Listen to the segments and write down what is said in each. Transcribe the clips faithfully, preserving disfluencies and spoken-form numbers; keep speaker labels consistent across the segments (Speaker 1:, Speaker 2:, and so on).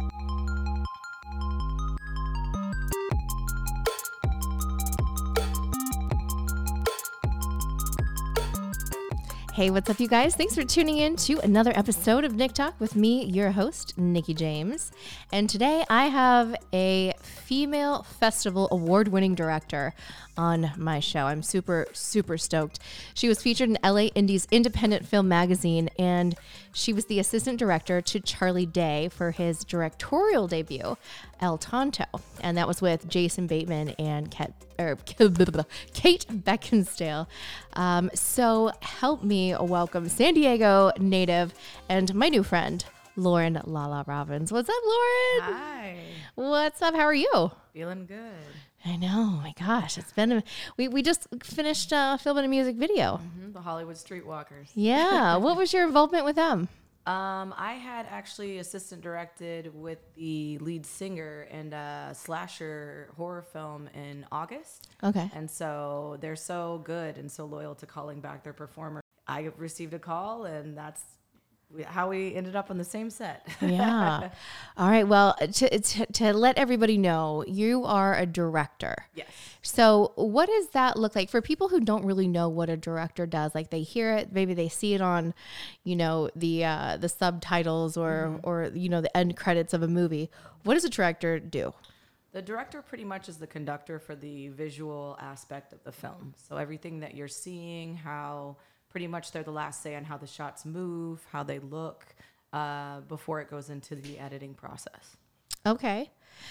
Speaker 1: Hey, what's up, you guys? Thanks for tuning in to another episode of Nick Talk with me, your host, Nikki James. And today I have a female festival award-winning director on my show. I'm super, super stoked. She was featured in L A Indie's Independent Film Magazine, and she was the assistant director to Charlie Day for his directorial debut, El Tonto. And that was with Jason Bateman and Kat, or, Kate Beckinsale. Um, so help me welcome San Diego native and my new friend, Lauren Lala Robbins. What's up, Lauren?
Speaker 2: Hi.
Speaker 1: What's up? How are you?
Speaker 2: Feeling good.
Speaker 1: I know. My gosh, it's been a, we we just finished uh, filming a music video.
Speaker 2: Mm-hmm. The Hollywood Streetwalkers.
Speaker 1: Yeah. What was your involvement with them?
Speaker 2: Um, I had actually assistant directed with the lead singer in a slasher horror film in August.
Speaker 1: Okay.
Speaker 2: And so they're so good and so loyal to calling back their performer. I received a call, and that's how we ended up on the same set.
Speaker 1: Yeah. All right. Well, to, to, to let everybody know, you are a director.
Speaker 2: Yes.
Speaker 1: So what does that look like for people who don't really know what a director does? Like they hear it, maybe they see it on, you know, the uh, the subtitles or, mm-hmm. or, you know, the end credits of a movie. What does a director do?
Speaker 2: The director pretty much is the conductor for the visual aspect of the film. So everything that you're seeing, how pretty much they're the last say on how the shots move, how they look, uh, before it goes into the editing process.
Speaker 1: Okay.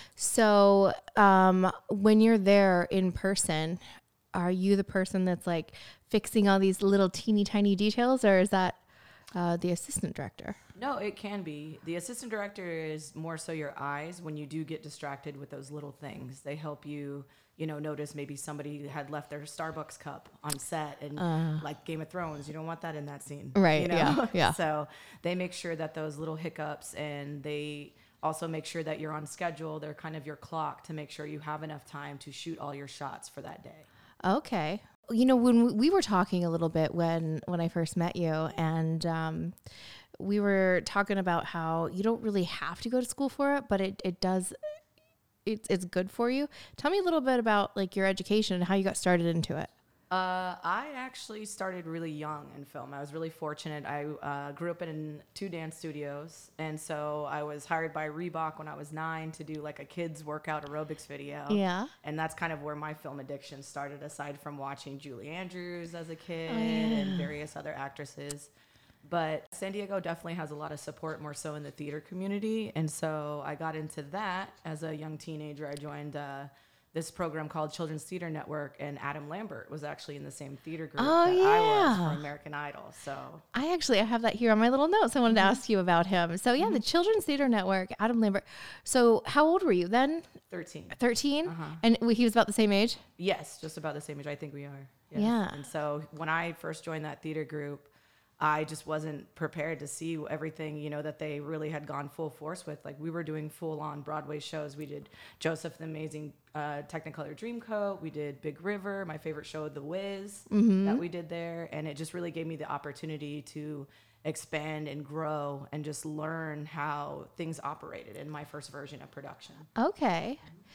Speaker 1: So um, when you're there in person, are you the person that's like fixing all these little teeny tiny details, or is that uh, the assistant director?
Speaker 2: No, it can be. The assistant director is more so your eyes when you do get distracted with those little things. They help you, you know, notice maybe somebody had left their Starbucks cup on set, and uh, like Game of Thrones, you don't want that in that scene.
Speaker 1: Right,
Speaker 2: you know?
Speaker 1: yeah, yeah.
Speaker 2: So they make sure that those little hiccups, and they also make sure that you're on schedule. They're kind of your clock to make sure you have enough time to shoot all your shots for that day.
Speaker 1: Okay. You know, when we were talking a little bit when, when I first met you, and um, we were talking about how you don't really have to go to school for it, but it, it does, it's, it's good for you. Tell me a little bit about like your education and how you got started into it.
Speaker 2: Uh, I actually started really young in film. I was really fortunate. I uh, grew up in two dance studios, and so I was hired by Reebok when I was nine to do like a kids workout aerobics video.
Speaker 1: Yeah.
Speaker 2: And that's kind of where my film addiction started, aside from watching Julie Andrews as a kid,
Speaker 1: oh, yeah.
Speaker 2: and various other actresses. But San Diego definitely has a lot of support, more so in the theater community. And so I got into that as a young teenager. I joined uh, this program called Children's Theater Network, and Adam Lambert was actually in the same theater group
Speaker 1: oh,
Speaker 2: that
Speaker 1: yeah.
Speaker 2: I was for American Idol. So
Speaker 1: I actually I have that here on my little notes. I wanted
Speaker 2: mm-hmm.
Speaker 1: to ask you about him. So yeah,
Speaker 2: mm-hmm.
Speaker 1: the Children's Theater Network, Adam Lambert. So how old were you then?
Speaker 2: thirteen.
Speaker 1: thirteen?
Speaker 2: Uh-huh.
Speaker 1: And he was about the same age?
Speaker 2: Yes, just about the same age. I think we are. Yes.
Speaker 1: Yeah.
Speaker 2: And so when I first joined that theater group, I just wasn't prepared to see everything, you know, that they really had gone full force with. Like, we were doing full-on Broadway shows. We did Joseph the Amazing uh, Technicolor Dreamcoat. We did Big River, my favorite show, The Wiz, mm-hmm. that we did there. And it just really gave me the opportunity to expand and grow and just learn how things operated in my first version of production.
Speaker 1: Okay.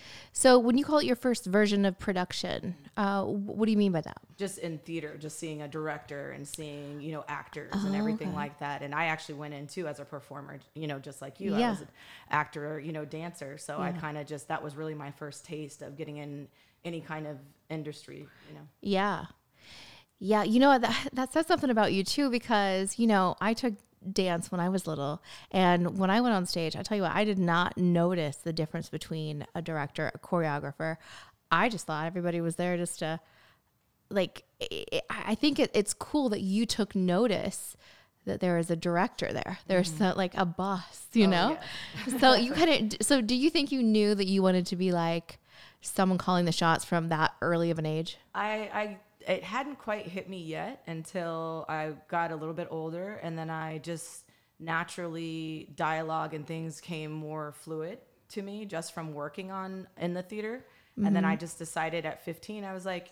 Speaker 1: So when you call it your first version of production, uh, what do you mean by that?
Speaker 2: Just in theater, just seeing a director and seeing, you know, actors
Speaker 1: oh,
Speaker 2: and everything
Speaker 1: okay.
Speaker 2: like that. And I actually went in too as a performer, you know, just like you.
Speaker 1: Yeah.
Speaker 2: I was an actor, you know, dancer. So
Speaker 1: yeah.
Speaker 2: I kind of just, that was really my first taste of getting in any kind of industry, you know.
Speaker 1: Yeah. Yeah. You know, that, that says something about you too, because, you know, I took dance when I was little, and when I went on stage, I tell you what, I did not notice the difference between a director, a choreographer. I just thought everybody was there just to, like, it, I think it, it's cool that you took notice that there is a director there. There's mm-hmm. so, like a boss, you
Speaker 2: oh,
Speaker 1: know? Yeah. So you kind of, so do you think you knew that you wanted to be like someone calling the shots from that early of an age?
Speaker 2: I, I, it hadn't quite hit me yet until I got a little bit older, and then I just naturally, dialogue and things came more fluid to me just from working on in the theater. Mm-hmm. And then I just decided at fifteen, I was like,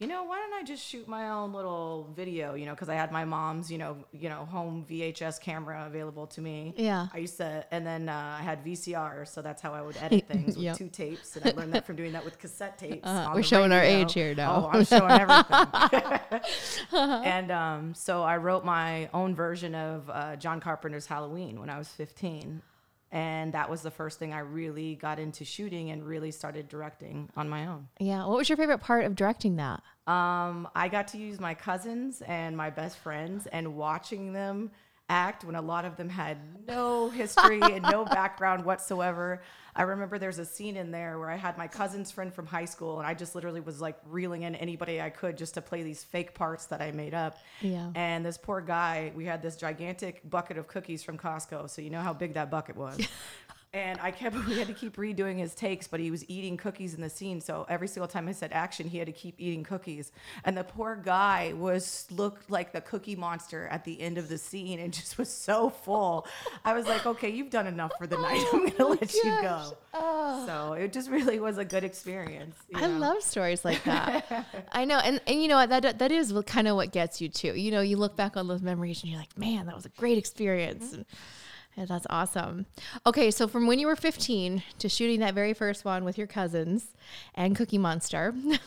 Speaker 2: you know, why don't I just shoot my own little video, you know, because I had my mom's, you know, you know, home V H S camera available to me.
Speaker 1: Yeah.
Speaker 2: I used to, and then uh, I had V C R, so that's how I would edit things with
Speaker 1: Yep.
Speaker 2: two tapes, and I learned that from doing that with cassette tapes.
Speaker 1: Uh,
Speaker 2: on
Speaker 1: we're
Speaker 2: the
Speaker 1: showing our
Speaker 2: radio.
Speaker 1: age here now.
Speaker 2: Oh, I'm showing everything. And um, so I wrote my own version of uh, John Carpenter's Halloween when I was fifteen. And that was the first thing I really got into shooting and really started directing on my own.
Speaker 1: Yeah. What was your favorite part of directing that?
Speaker 2: Um, I got to use my cousins and my best friends and watching them act when a lot of them had no history and no background whatsoever. I remember there's a scene in there where I had my cousin's friend from high school, and I just literally was like reeling in anybody I could just to play these fake parts that I made up.
Speaker 1: Yeah.
Speaker 2: And this poor guy, we had this gigantic bucket of cookies from Costco, so you know how big that bucket was. And I kept, we had to keep redoing his takes, but he was eating cookies in the scene. So every single time I said action, he had to keep eating cookies. And the poor guy was, looked like the Cookie Monster at the end of the scene and just was so full. I was like, okay, you've done enough for the night. I'm going to let you go.
Speaker 1: Oh.
Speaker 2: So it just really was a good experience. you
Speaker 1: I
Speaker 2: know?
Speaker 1: love stories like that. I know. And, and you know what, that, that is what kind of what gets you too. You know, you look back on those memories and you're like, man, that was a great experience. Mm-hmm. And, yeah, that's awesome. Okay, so from when you were fifteen to shooting that very first one with your cousins and Cookie Monster,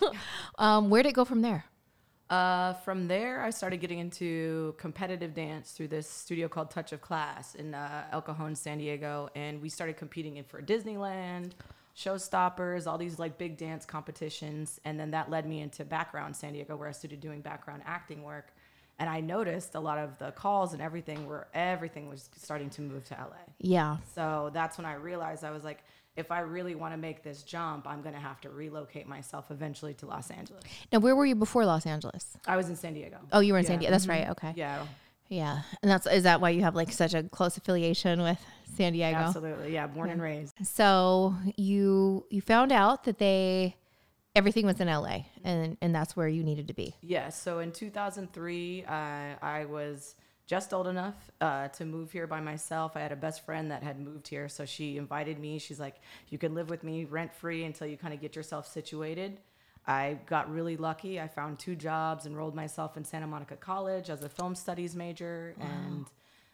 Speaker 1: um, where did it go from there?
Speaker 2: Uh, from there, I started getting into competitive dance through this studio called Touch of Class in uh, El Cajon, San Diego, and we started competing in for Disneyland, Showstoppers, all these like big dance competitions, and then that led me into Background San Diego, where I started doing background acting work. And I noticed a lot of the calls and everything where everything was starting to move to L A.
Speaker 1: Yeah.
Speaker 2: So that's when I realized I was like, if I really want to make this jump, I'm going to have to relocate myself eventually to Los Angeles.
Speaker 1: Now, where were you before Los Angeles?
Speaker 2: I was in San Diego.
Speaker 1: Oh, you were in
Speaker 2: Yeah.
Speaker 1: San Diego. That's
Speaker 2: Mhm.
Speaker 1: right. Okay.
Speaker 2: Yeah.
Speaker 1: Yeah. And that's, is that why you have like such a close affiliation with San Diego?
Speaker 2: Absolutely. Yeah. Born
Speaker 1: Yeah.
Speaker 2: and raised.
Speaker 1: So you, you found out that they, everything was in L A and, and that's where you needed to be.
Speaker 2: Yes. So in two thousand three, uh, I was just old enough uh, to move here by myself. I had a best friend that had moved here. So she invited me. She's like, you can live with me rent free until you kind of get yourself situated. I got really lucky. I found two jobs, enrolled myself in Santa Monica College as a film studies major. Wow. And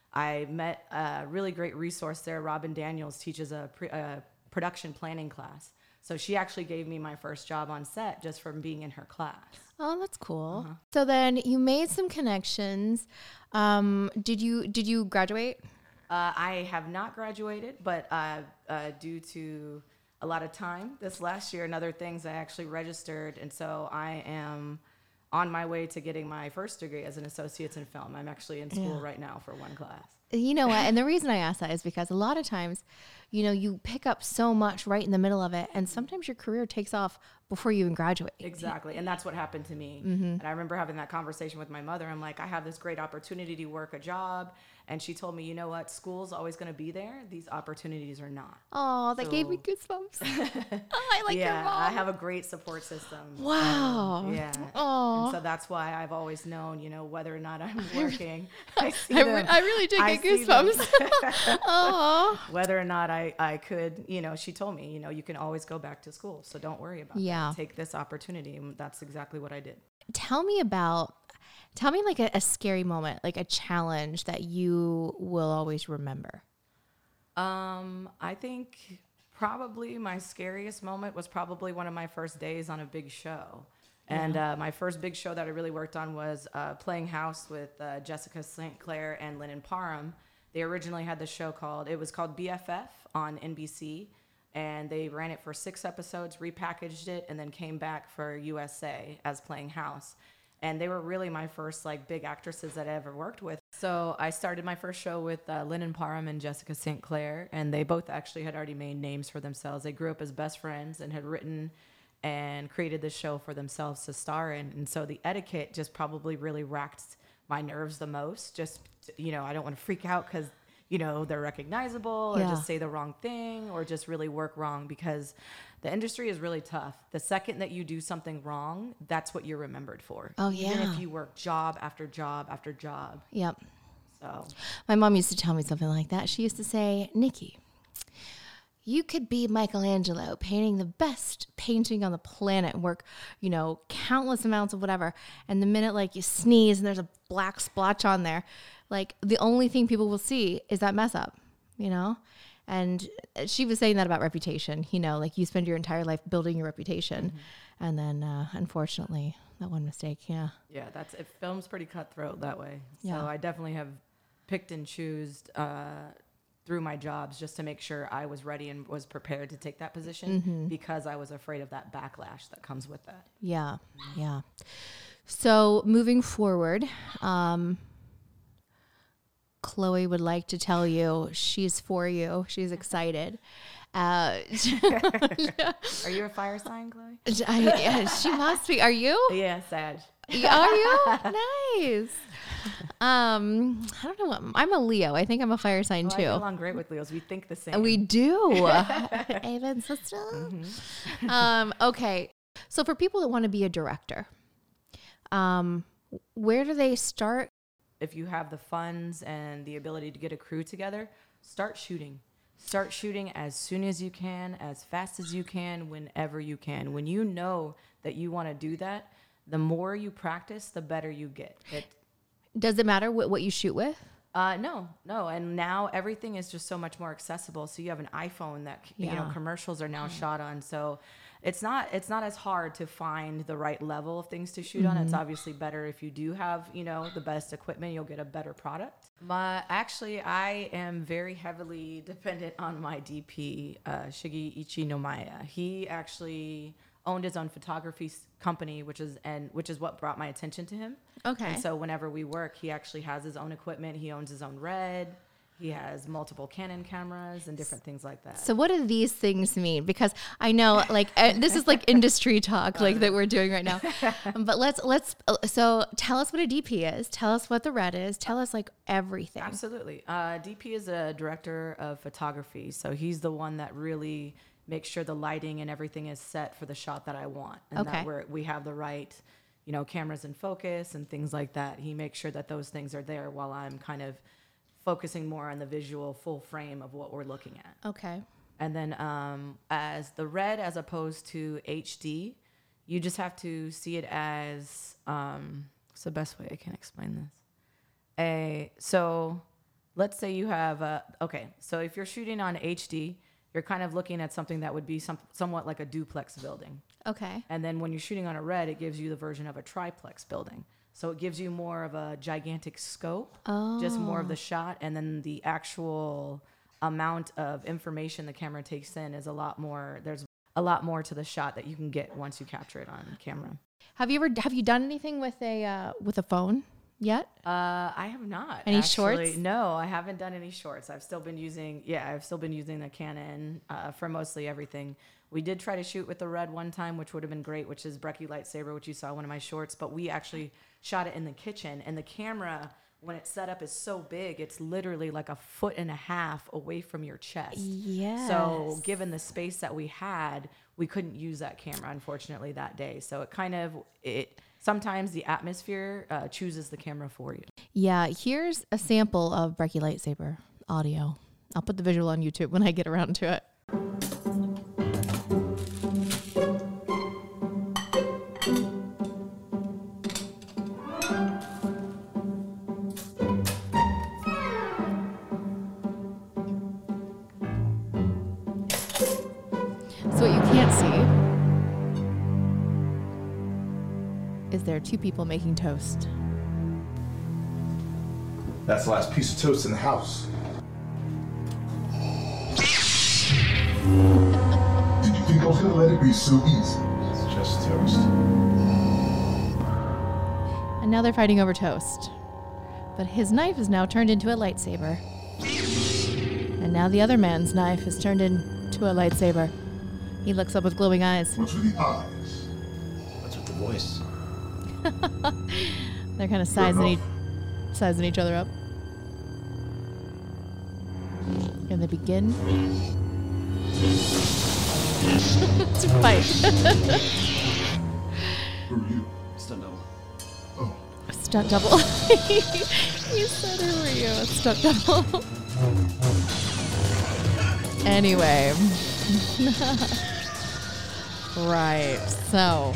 Speaker 2: I met a really great resource there. Robin Daniels teaches a, pre- a production planning class. So she actually gave me my first job on set just from being in her class.
Speaker 1: Oh, that's cool.
Speaker 2: Uh-huh.
Speaker 1: So then you made some connections. Um, did you did you graduate?
Speaker 2: Uh, I have not graduated, but uh, uh, due to a lot of time this last year and other things, I actually registered. And so I am on my way to getting my first degree as an associate's in film. I'm actually in school
Speaker 1: Yeah.
Speaker 2: right now for one class.
Speaker 1: You know what? And the reason I ask that is because a lot of times, you know, you pick up so much right in the middle of it. And sometimes your career takes off before you even graduate.
Speaker 2: Exactly. And that's what happened to me.
Speaker 1: Mm-hmm.
Speaker 2: And I remember having that conversation with my mother. I'm like, I have this great opportunity to work a job. And she told me, you know what? School's always going to be there. These opportunities are not.
Speaker 1: Oh, that
Speaker 2: So-
Speaker 1: gave me goosebumps. Oh, I like
Speaker 2: yeah,
Speaker 1: your mom.
Speaker 2: I have a great support system.
Speaker 1: Wow.
Speaker 2: Um, yeah.
Speaker 1: Aw.
Speaker 2: And so that's why I've always known, you know, whether or not I'm working, I see
Speaker 1: I,
Speaker 2: them.
Speaker 1: re- I really did
Speaker 2: I
Speaker 1: get
Speaker 2: see them.
Speaker 1: goosebumps. Oh.
Speaker 2: Whether or not I, I could, you know, she told me, you know, you can always go back to school. So don't worry about
Speaker 1: Yeah.
Speaker 2: that. Take this opportunity. And that's exactly what I did.
Speaker 1: Tell me about, tell me like a, a scary moment, like a challenge that you will always remember.
Speaker 2: Um, I think probably my scariest moment was probably one of my first days on a big show. And uh, my first big show that I really worked on was uh, Playing House with uh, Jessica Saint Clair and Lennon Parham. They originally had the show called, it was called B F F on N B C. And they ran it for six episodes, repackaged it, and then came back for U S A as Playing House. And they were really my first like big actresses that I ever worked with. So I started my first show with uh, Lennon Parham and Jessica Saint Clair, and they both actually had already made names for themselves. They grew up as best friends and had written and created this show for themselves to star in. And so the etiquette just probably really racked my nerves the most. Just, you know, I don't want to freak out because, you know, they're recognizable or
Speaker 1: Yeah.
Speaker 2: just say the wrong thing or just really work wrong, because the industry is really tough. The second that you do something wrong, that's what you're remembered for.
Speaker 1: Oh,
Speaker 2: Even
Speaker 1: yeah.
Speaker 2: if you work job after job after job.
Speaker 1: Yep.
Speaker 2: So
Speaker 1: My mom used to tell me something like that. She used to say, Nikki, you could be Michelangelo painting the best painting on the planet and work, you know, countless amounts of whatever. And the minute like you sneeze and there's a black splotch on there, like the only thing people will see is that mess up, you know? And she was saying that about reputation, you know, like you spend your entire life building your reputation. Mm-hmm. And then uh, unfortunately, that one mistake. Yeah.
Speaker 2: Yeah. That's it. Film's pretty cutthroat that way.
Speaker 1: Yeah.
Speaker 2: So I definitely have picked and choosed uh, through my jobs just to make sure I was ready and was prepared to take that position mm-hmm. because I was afraid of that backlash that comes with that.
Speaker 1: Yeah. Yeah. So moving forward, um, Chloe would like to tell you she's for you. She's excited. Uh,
Speaker 2: Are you a fire sign, Chloe?
Speaker 1: I, yeah, she must be. Are you?
Speaker 2: Yeah, Sag.
Speaker 1: Are you? Nice. Um, I don't know what I'm a Leo. I think I'm a fire sign
Speaker 2: oh,
Speaker 1: too.
Speaker 2: I get along great with Leos. We think the same.
Speaker 1: We do. Amen, sister. Mm-hmm. um, okay. So for people that want to be a director, um, where do they start?
Speaker 2: If you have the funds and the ability to get a crew together, start shooting. Start shooting as soon as you can, as fast as you can, whenever you can. When you know that you want to do that, the more you practice, the better you get. It,
Speaker 1: Does it matter what, what you shoot with?
Speaker 2: Uh, no, no. And now everything is just so much more accessible. So you have an iPhone that, you
Speaker 1: Yeah.
Speaker 2: know, commercials are now shot on. So it's not, it's not as hard to find the right level of things to shoot mm-hmm. on. It's obviously better if you do have, you know, the best equipment, you'll get a better product. My, actually, I am very heavily dependent on my D P, uh, Shigi Ichinomaya. He actually owned his own photography company, which is and which is what brought my attention to him.
Speaker 1: Okay.
Speaker 2: And so whenever we work, he actually has his own equipment. He owns his own Red. He has multiple Canon cameras and different things like that.
Speaker 1: So what do these things mean? Because I know, like, uh, this is like industry talk, like that we're doing right now. But let's let's. Uh, so tell us what a D P is. Tell us what the Red is. Tell us like everything.
Speaker 2: Absolutely. Uh, D P is a director of photography, so he's the one that really makes sure the lighting and everything is set for the shot that I want, and
Speaker 1: okay.
Speaker 2: that we're, we have the right, you know, cameras in focus and things like that. He makes sure that those things are there while I'm kind of focusing more on the visual full frame of what we're looking at.
Speaker 1: Okay.
Speaker 2: And then um, as the Red, as opposed to H D, you just have to see it as, um, what's the best way I can explain this? A, so let's say you have, a, okay, so if you're shooting on H D, you're kind of looking at something that would be some, somewhat like a duplex building.
Speaker 1: Okay.
Speaker 2: And then when you're shooting on a Red, it gives you the version of a triplex building. So it gives you more of a gigantic scope,
Speaker 1: oh.
Speaker 2: just more of the shot. And then the actual amount of information the camera takes in is a lot more. There's a lot more to the shot that you can get once you capture it on camera.
Speaker 1: Have you ever, have you done anything with a, uh, with a phone yet?
Speaker 2: Uh, I have not.
Speaker 1: Any
Speaker 2: actually.
Speaker 1: shorts?
Speaker 2: No, I haven't done any shorts. I've still been using, yeah, I've still been using the Canon uh, for mostly everything. We did try to shoot with the Red one time, which would have been great, which is Brecky Lightsaber, which you saw in one of my shorts, but we actually shot it in the kitchen, and the camera, when it's set up, is so big, it's literally like a foot and a half away from your chest.
Speaker 1: Yes.
Speaker 2: So given the space that we had, we couldn't use that camera, unfortunately, that day. So it kind of, it sometimes the atmosphere uh, chooses the camera for you.
Speaker 1: Yeah, here's a sample of Brecky Lightsaber audio. I'll put the visual on YouTube when I get around to it. So what you can't see is there are two people making toast.
Speaker 3: That's the last piece of toast in the house.
Speaker 4: Did you think I was gonna let it be so easy?
Speaker 3: It's just toast.
Speaker 1: And now they're fighting over toast. But his knife is now turned into a lightsaber. And now the other man's knife is turned into a lightsaber. He looks up with glowing eyes.
Speaker 4: What's with the eyes?
Speaker 3: What's with the voice?
Speaker 1: They're kind of sizing, e- sizing each other up. And they begin to fight.
Speaker 4: Who are you?
Speaker 3: Stunt double.
Speaker 4: Oh,
Speaker 1: Stunt double. You said, who are you? A stunt double. Anyway. Right. So.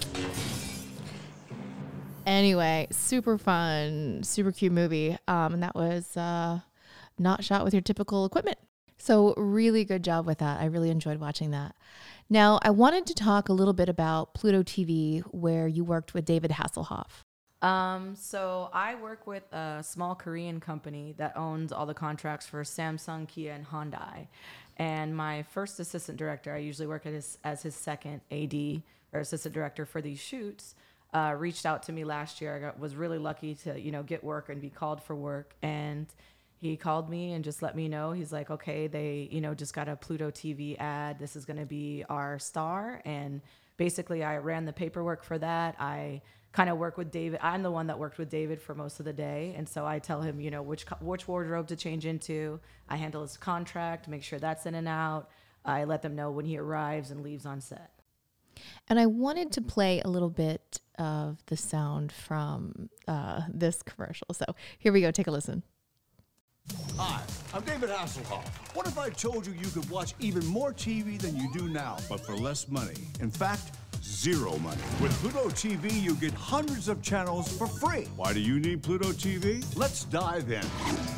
Speaker 1: Anyway, super fun, super cute movie. Um, and that was uh, not shot with your typical equipment. So really good job with that. I really enjoyed watching that. Now, I wanted to talk a little bit about Pluto T V, where you worked with David Hasselhoff.
Speaker 2: Um, so I work with a small Korean company that owns all the contracts for Samsung, Kia, and Hyundai. And my first assistant director, I usually work at his, as his second A D or assistant director for these shoots, uh, reached out to me last year. I got, was really lucky to, you know, get work and be called for work. And he called me and just let me know. He's like, okay, they, you know, just got a Pluto T V ad. This is going to be our star. And basically I ran the paperwork for that. I kind of work with David. I'm the one that worked with David for most of the day. And so I tell him, you know, which which wardrobe to change into. I handle his contract, make sure that's in and out. I let them know when he arrives and leaves on set.
Speaker 1: And I wanted to play a little bit of the sound from uh, this commercial. So here we go. Take a listen.
Speaker 5: Hi, I'm David Hasselhoff. What if I told you you could watch even more T V than you do now, but for less money? In fact, zero money. With Pluto T V, you get hundreds of channels for free. Why do you need Pluto T V? Let's dive in.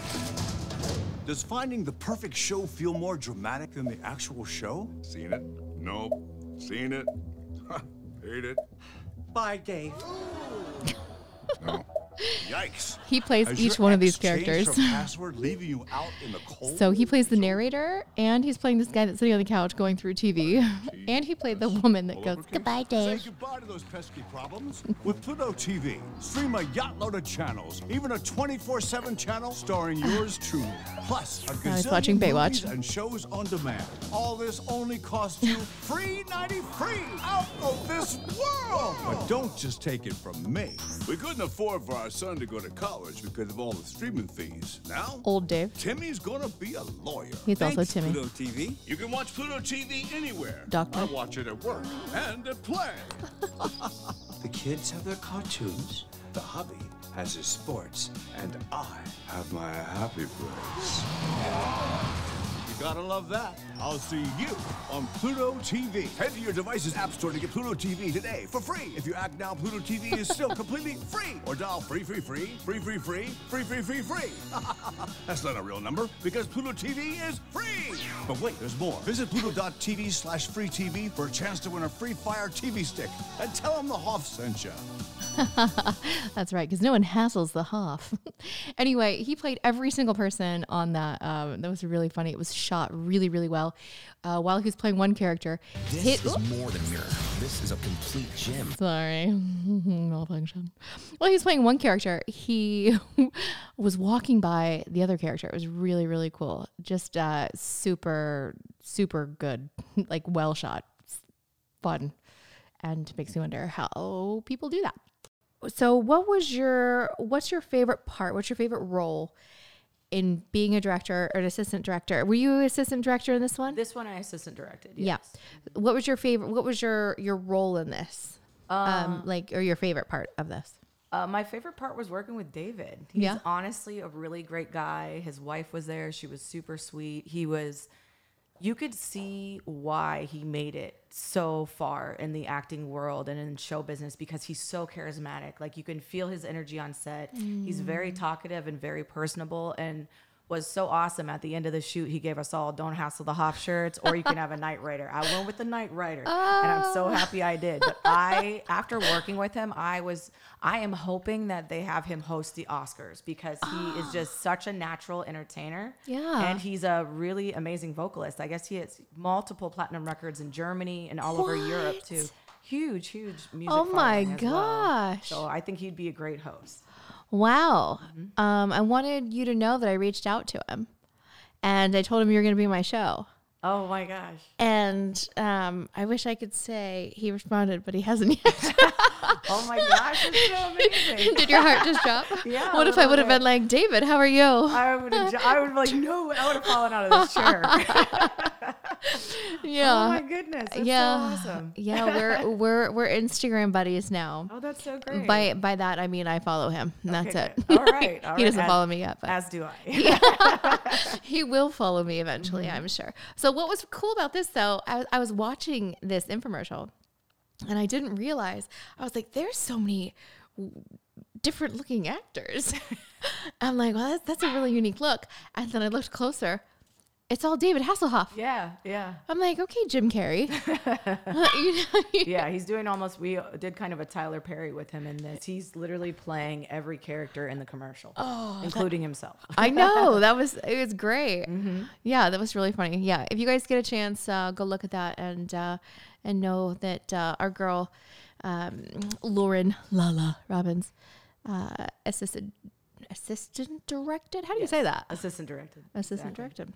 Speaker 5: Does finding the perfect show feel more dramatic than the actual show? Seen it? Nope. Seen it? Hate it. Bye, Dave. No. Yikes.
Speaker 1: He plays
Speaker 5: Has
Speaker 1: each
Speaker 5: your
Speaker 1: one of
Speaker 5: ex
Speaker 1: these
Speaker 5: changed
Speaker 1: characters.
Speaker 5: her password, leaving you out in the cold?
Speaker 1: So he plays the narrator, and he's playing this guy that's sitting on the couch going through T V. And he played the woman that goes, goodbye, Dave.
Speaker 5: Say goodbye to those pesky problems with Pluto T V. Stream a yacht load of channels, even a twenty-four seven channel starring yours truly. Plus, a
Speaker 1: Now he's
Speaker 5: gazillion
Speaker 1: watching Baywatch.
Speaker 5: movies and shows on demand. All this only costs you free ninety free out of this world. But don't just take it from me. We couldn't afford for our son to go to college because of all the streaming fees. Now,
Speaker 1: Old Dave.
Speaker 5: Timmy's gonna be a lawyer.
Speaker 1: He's also
Speaker 5: Thanks,
Speaker 1: Timmy.
Speaker 5: Pluto T V. You can watch Pluto T V anywhere.
Speaker 1: Doctor.
Speaker 5: I watch it at work and at play.
Speaker 6: The kids have their cartoons, the hubby has his sports, and I have my happy place.
Speaker 5: You gotta love that. I'll see you on Pluto T V. Head to your device's app store to get Pluto T V today for free. If you act now, Pluto T V is still completely free. Or dial free, free, free, free, free, free, free, free, free, free. That's not a real number because Pluto T V is free. But wait, there's more. Visit Pluto.tv slash free TV for a chance to win a free Fire T V stick. And tell them the Hoff sent you.
Speaker 1: That's right, because no one hassles the Hoff. Anyway, he played every single person on that. Um, that was really funny. It was shot really, really well. Uh, while he was playing one character,
Speaker 7: This
Speaker 1: hit,
Speaker 7: is more than mirror. This is a complete gym.
Speaker 1: sorry, malfunction. While he was playing one character, he was walking by the other character. It was really, really cool. Just uh, super, super good, like well shot, fun, and makes me wonder how people do that. So what was your, what's your favorite part? What's your favorite role in being a director or an assistant director? Were you assistant director in this one?
Speaker 2: This one I assistant directed. Yes.
Speaker 1: Yeah. What was your favorite, what was your, your role in this? Um, like, or your favorite part of this?
Speaker 2: Uh, my favorite part was working with David. He's
Speaker 1: Yeah.
Speaker 2: honestly a really great guy. His wife was there. She was super sweet. He was, you could see why he made it so far in the acting world and in show business because he's so charismatic. Like you can feel his energy on set. Mm. He's very talkative and very personable and was so awesome. At the end of the shoot, he gave us all "Don't Hassle the Hoff" shirts, or you can have a Knight Rider. I went with the Knight Rider, oh. and I'm so happy I did. But I, after working with him, I was, I am hoping that they have him host the Oscars because he oh. is just such a natural entertainer.
Speaker 1: Yeah,
Speaker 2: and he's a really amazing vocalist. I guess he has multiple platinum records in Germany and all what? over Europe too. Huge, huge music.
Speaker 1: Oh my
Speaker 2: gosh!
Speaker 1: Well.
Speaker 2: So I think he'd be a great host.
Speaker 1: Wow. Mm-hmm. Um, I wanted you to know that I reached out to him and I told him you were going to be on my show.
Speaker 2: Oh my gosh.
Speaker 1: And um, I wish I could say he responded, but he hasn't yet.
Speaker 2: Oh my gosh, it's so amazing.
Speaker 1: Did your heart just drop?
Speaker 2: Yeah.
Speaker 1: What if I would have been like, David, how are you?
Speaker 2: I would have, I would have like, no, I would have fallen out of this chair.
Speaker 1: Yeah.
Speaker 2: Oh my goodness. That's
Speaker 1: yeah.
Speaker 2: so awesome.
Speaker 1: Yeah, we're we're we're Instagram buddies now.
Speaker 2: Oh, that's so great.
Speaker 1: By by that I mean I follow him. And that's
Speaker 2: Okay,
Speaker 1: it.
Speaker 2: good. All right. All
Speaker 1: he
Speaker 2: right.
Speaker 1: doesn't
Speaker 2: as,
Speaker 1: follow me yet, but
Speaker 2: as do I.
Speaker 1: he will follow me eventually,
Speaker 2: Mm-hmm.
Speaker 1: I'm sure. So what was cool about this though, I, I was watching this infomercial and I didn't realize, I was like, there's so many w- different looking actors. I'm like, well, that's, that's a really unique look. And then I looked closer. It's all David Hasselhoff.
Speaker 2: Yeah, yeah.
Speaker 1: I'm like, okay, Jim Carrey. You know,
Speaker 2: Yeah, he's doing almost, we did kind of a Tyler Perry with him in this. He's literally playing every character in the commercial,
Speaker 1: Oh,
Speaker 2: including himself.
Speaker 1: I know that was it was great.
Speaker 2: Mm-hmm.
Speaker 1: Yeah, that was really funny. Yeah, if you guys get a chance, uh, go look at that and uh, and know that uh, our girl um, Lauren Lala Robbins, uh, assistant assistant directed. How do you say that?
Speaker 2: Assistant directed.
Speaker 1: Assistant
Speaker 2: Exactly.
Speaker 1: directed.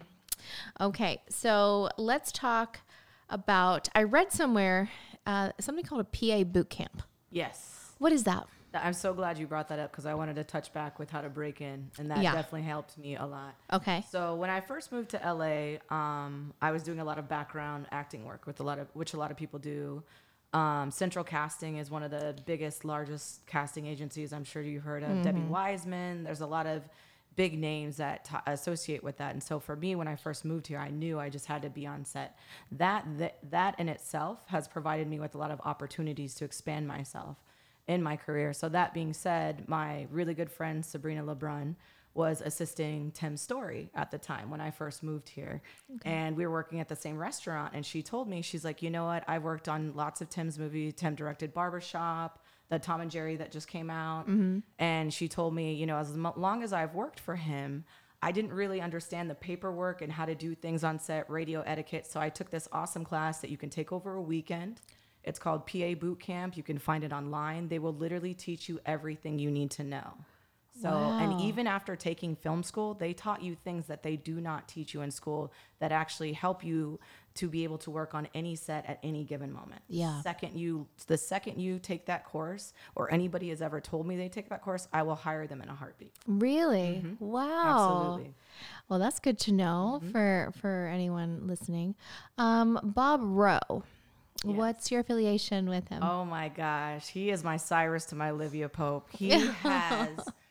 Speaker 1: Okay, so let's talk about. I read somewhere uh, something called a P A boot camp.
Speaker 2: Yes.
Speaker 1: What is that?
Speaker 2: I'm so glad you brought that up because I wanted to touch back with how to break in, and that
Speaker 1: Yeah.
Speaker 2: definitely helped me a lot.
Speaker 1: Okay.
Speaker 2: So when I first moved to L A, um, I was doing a lot of background acting work with a lot of, which a lot of people do. Um, Central Casting is one of the biggest, largest casting agencies. I'm sure you've heard of
Speaker 1: Mm-hmm.
Speaker 2: Debbie Wiseman. There's a lot of big names that t- associate with that. And so for me, when I first moved here, I knew I just had to be on set. That, that that in itself has provided me with a lot of opportunities to expand myself in my career. So that being said, my really good friend Sabrina LeBrun was assisting Tim Story at the time when I first moved here. And we were working at the same restaurant, and she told me, she's like, you know what, I've worked on lots of Tim's movies. Tim directed Barbershop, the Tom and Jerry that just came out. And she told me, you know, as mo- long as I've worked for him, I didn't really understand the paperwork and how to do things on set, radio etiquette. So I took this awesome class that you can take over a weekend. It's called P A Boot Camp. You can find it online. They will literally teach you everything you need to know. So, and
Speaker 1: Wow.
Speaker 2: even after taking film school, they taught you things that they do not teach you in school that actually help you to be able to work on any set at any given moment.
Speaker 1: Yeah.
Speaker 2: Second you, the second you take that course, or anybody has ever told me they take that course, I will hire them in a heartbeat.
Speaker 1: Really? Wow.
Speaker 2: Mm-hmm. Absolutely.
Speaker 1: Well, that's good to know
Speaker 2: Mm-hmm.
Speaker 1: for for anyone listening. Um, Bob Rowe, what's your affiliation with him?
Speaker 2: Oh my gosh. He is my Cyrus to my Olivia Pope. He has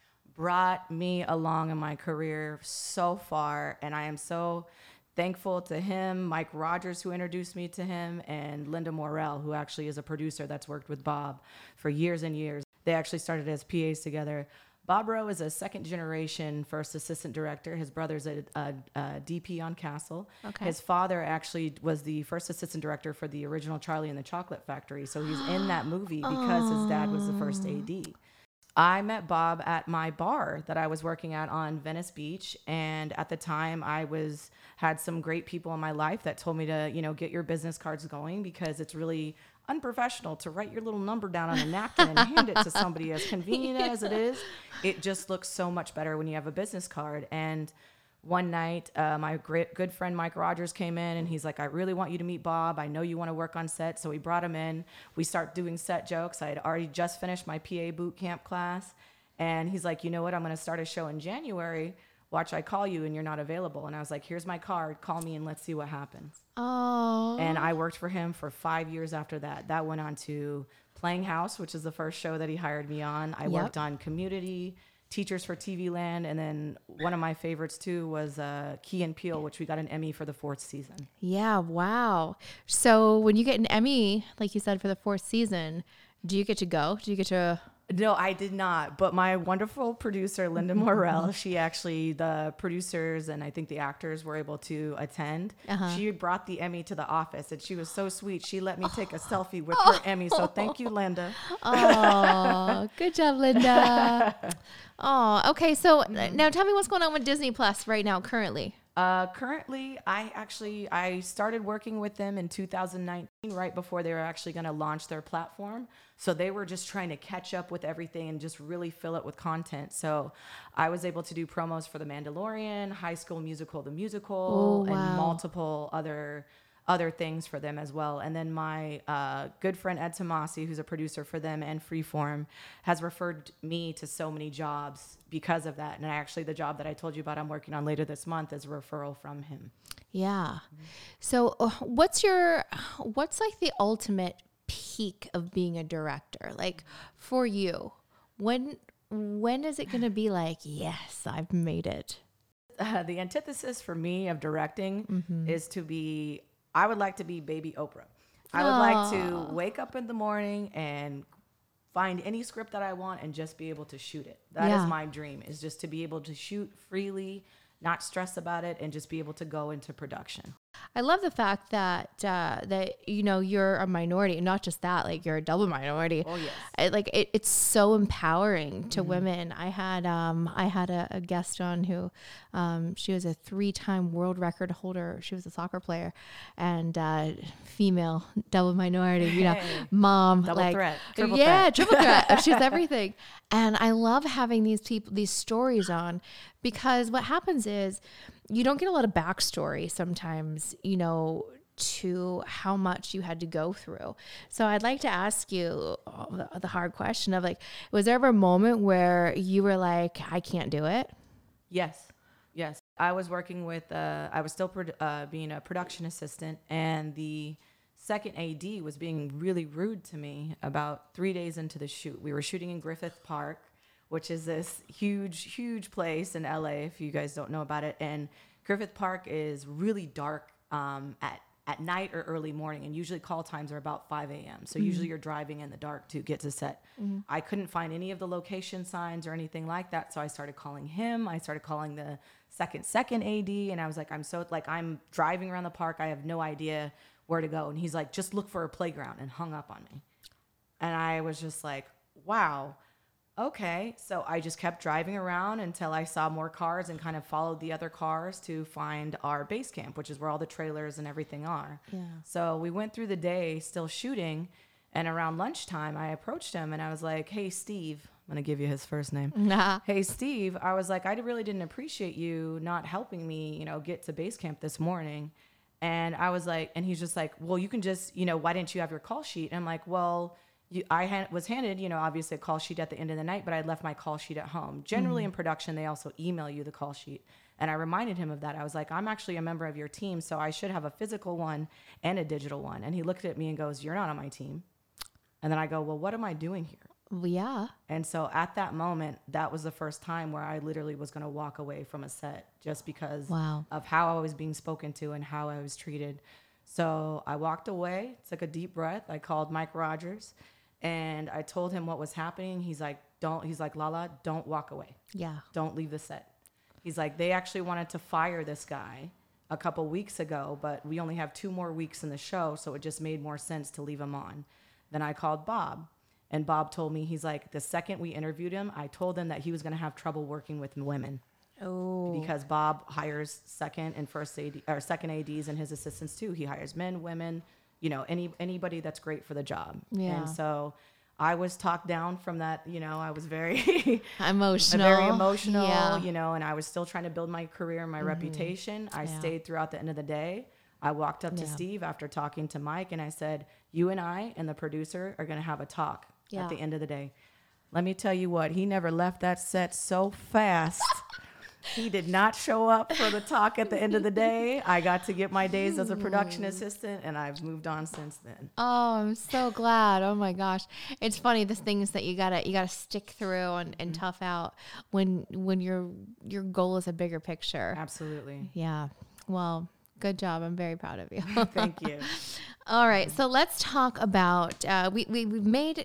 Speaker 2: brought me along in my career so far, and I am so thankful to him, Mike Rogers, who introduced me to him, and Linda Morell, who actually is a producer that's worked with Bob for years and years. They actually started as P As together. Bob Rowe is a second generation first assistant director. His brother's a, a, a D P on Castle.
Speaker 1: Okay.
Speaker 2: His father actually was the first assistant director for the original Charlie and the Chocolate Factory. So he's in that movie because his dad was the first A D. I met Bob at my bar that I was working at on Venice Beach, and at the time I was had some great people in my life that told me to, you know, get your business cards going because it's really unprofessional to write your little number down on a napkin and hand it to somebody. As convenient as it is, it just looks so much better when you have a business card. And one night, uh, my great good friend Mike Rogers came in, and he's like, I really want you to meet Bob. I know you want to work on set. So we brought him in. We start doing set jokes. I had already just finished my P A boot camp class. And he's like, you know what? I'm going to start a show in January. Watch, I call you and you're not available. And I was like, here's my card. Call me and let's see what happens.
Speaker 1: Oh.
Speaker 2: And I worked for him for five years after that. That went on to Playing House, which is the first show that he hired me on. I
Speaker 1: Yep.
Speaker 2: worked on Community, Teachers for T V Land, and then one of my favorites too was uh, Key and Peele, which we got an Emmy for the fourth season.
Speaker 1: Yeah, wow. So when you get an Emmy, like you said, for the fourth season, do you get to go? Do you get to?
Speaker 2: No, I did not. But my wonderful producer, Linda Morell, she actually, the producers and I think the actors were able to attend.
Speaker 1: Uh-huh.
Speaker 2: She brought the Emmy to the office, and she was so sweet. She let me take a selfie with her Emmy. So thank you, Linda.
Speaker 1: Oh, good job, Linda. Oh, okay. So now tell me what's going on with Disney Plus right now, currently.
Speaker 2: Uh, currently, I actually I started working with them in two thousand nineteen, right before they were actually going to launch their platform. So they were just trying to catch up with everything and just really fill it with content. So I was able to do promos for The Mandalorian, High School Musical, the musical,
Speaker 1: Oh, wow.
Speaker 2: and multiple other other things for them as well. And then my uh, good friend Ed Tomasi, who's a producer for them and Freeform, has referred me to so many jobs because of that. And actually the job that I told you about I'm working on later this month is a referral from him.
Speaker 1: Yeah. So uh, what's your, what's like the ultimate peak of being a director? Like for you, when, when is it going to be like, yes, I've made it?
Speaker 2: Uh, the antithesis for me of directing
Speaker 1: Mm-hmm.
Speaker 2: is to be, I would like to be baby Oprah. I would like to wake up in the morning and find any script that I want and just be able to shoot it. That
Speaker 1: Yeah.
Speaker 2: is my dream, is just to be able to shoot freely, not stress about it, and just be able to go into production.
Speaker 1: I love the fact that uh, that you know you're a minority, not just that, like you're a double minority.
Speaker 2: Oh, yes.
Speaker 1: I, like it, it's so empowering to women. I had um, I had a, a guest on who um, she was a three-time world record holder. She was a soccer player and uh, female, double minority. You know,
Speaker 2: Hey.
Speaker 1: mom,
Speaker 2: Double
Speaker 1: like
Speaker 2: threat, triple
Speaker 1: yeah,
Speaker 2: threat.
Speaker 1: triple threat. She's everything. And I love having these people, these stories on, because what happens is you don't get a lot of backstory sometimes, you know, to how much you had to go through. So I'd like to ask you the, the hard question of like, was there ever a moment where you were like, I can't do it?
Speaker 2: Yes, yes. I was working with, uh, I was still pro- uh, being a production assistant, and the second A D was being really rude to me about three days into the shoot. We were shooting in Griffith Park, which is this huge, huge place in L A, if you guys don't know about it. And Griffith Park is really dark um, at, at night or early morning, and usually call times are about five a.m. So usually you're driving in the dark to get to set. I couldn't find any of the location signs or anything like that, so I started calling him. I started calling the second, second A D, and I was like, I'm so, like, I'm driving around the park. I have no idea where to go. And he's like, just look for a playground, and hung up on me. And I was just like, wow. Okay, so I just kept driving around until I saw more cars and kind of followed the other cars to find our base camp, which is where all the trailers and everything are.
Speaker 1: Yeah.
Speaker 2: So we went through the day still shooting, and around lunchtime, I approached him and I was like, hey, Steve, I'm going to give you his first name.
Speaker 1: Nah.
Speaker 2: Hey, Steve, I was like, I really didn't appreciate you not helping me, you know, get to base camp this morning. And I was like, and he's just like, well, you can just, you know, why didn't you have your call sheet? And I'm like, well, You, I had, was handed, you know, obviously a call sheet at the end of the night, but I had left my call sheet at home. Generally in production, they also email you the call sheet. And I reminded him of that. I was like, I'm actually a member of your team, so I should have a physical one and a digital one. And he looked at me and goes, you're not on my team. And then I go, well, what am I doing here?
Speaker 1: Well, yeah.
Speaker 2: And so at that moment, that was the first time where I literally was going to walk away from a set just because
Speaker 1: Wow.
Speaker 2: of how I was being spoken to and how I was treated. So I walked away, took a deep breath. I called Mike Rogers. And I told him what was happening. He's like, don't, he's like, Lala, don't walk away.
Speaker 1: Yeah.
Speaker 2: Don't leave the set. He's like, they actually wanted to fire this guy a couple weeks ago, but we only have two more weeks in the show, so it just made more sense to leave him on. Then I called Bob, and Bob told me, he's like, the second we interviewed him, I told him that he was going to have trouble working with women.
Speaker 1: Oh.
Speaker 2: Because Bob hires second and first A D, or second A Ds and his assistants too. He hires men, women, you know, any anybody that's great for the job.
Speaker 1: Yeah.
Speaker 2: And so I was talked down from that, you know, I was very
Speaker 1: Emotional.
Speaker 2: very emotional,
Speaker 1: Yeah.
Speaker 2: you know, and I was still trying to build my career and my reputation. I
Speaker 1: Yeah.
Speaker 2: stayed throughout the end of the day. I walked up to
Speaker 1: Yeah.
Speaker 2: Steve after talking to Mike and I said, you and I and the producer are going to have a talk
Speaker 1: Yeah.
Speaker 2: at the end of the day. Let me tell you what, he never left that set so fast. He did not show up for the talk at the end of the day. I got to get my days as a production assistant, and I've moved on since then.
Speaker 1: Oh, I'm so glad. Oh my gosh. It's funny, the things that you gotta you gotta stick through and, and tough out when when your your goal is a bigger picture.
Speaker 2: Absolutely.
Speaker 1: Yeah. Well, good job. I'm very proud of you.
Speaker 2: Thank you.
Speaker 1: All right. So let's talk about uh, we, we we've made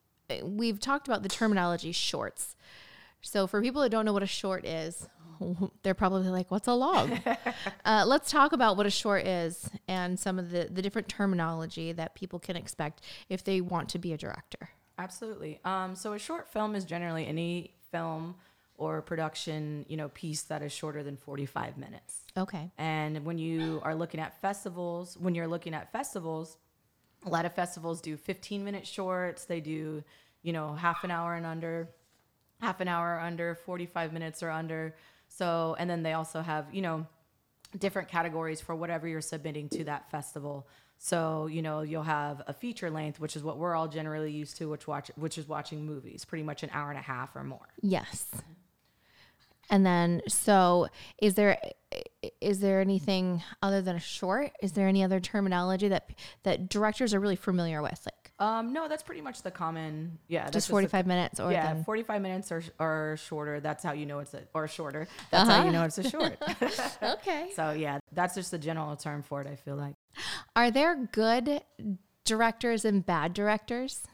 Speaker 1: we've talked about the terminology shorts. So for people that don't know what a short is, they're probably like, what's a log? uh, let's talk about what a short is and some of the, the different terminology that people can expect if they want to be a director.
Speaker 2: Absolutely. Um, so a short film is generally any film or production, you know, piece that is shorter than forty-five minutes.
Speaker 1: Okay.
Speaker 2: And when you are looking at festivals, when you're looking at festivals, a lot of festivals do fifteen minute shorts. They do, you know, half an hour and under, half an hour or under, forty-five minutes or under. So, and then they also have, you know, different categories for whatever you're submitting to that festival. So, you know, you'll have a feature length, which is what we're all generally used to, which watch, which is watching movies, pretty much an hour and a half or more.
Speaker 1: Yes. And then, so is there, is there anything other than a short? Is there any other terminology that that directors are really familiar with? Like,
Speaker 2: Um, no, that's pretty much the common. Yeah, that's
Speaker 1: just
Speaker 2: the-
Speaker 1: forty-five minutes or
Speaker 2: yeah,
Speaker 1: then,
Speaker 2: forty-five minutes or or shorter. That's how you know it's a or shorter. That's
Speaker 1: Uh-huh.
Speaker 2: how you know it's a short.
Speaker 1: okay.
Speaker 2: So yeah, that's just the general term for it. I feel like.
Speaker 1: Are there good directors and bad directors?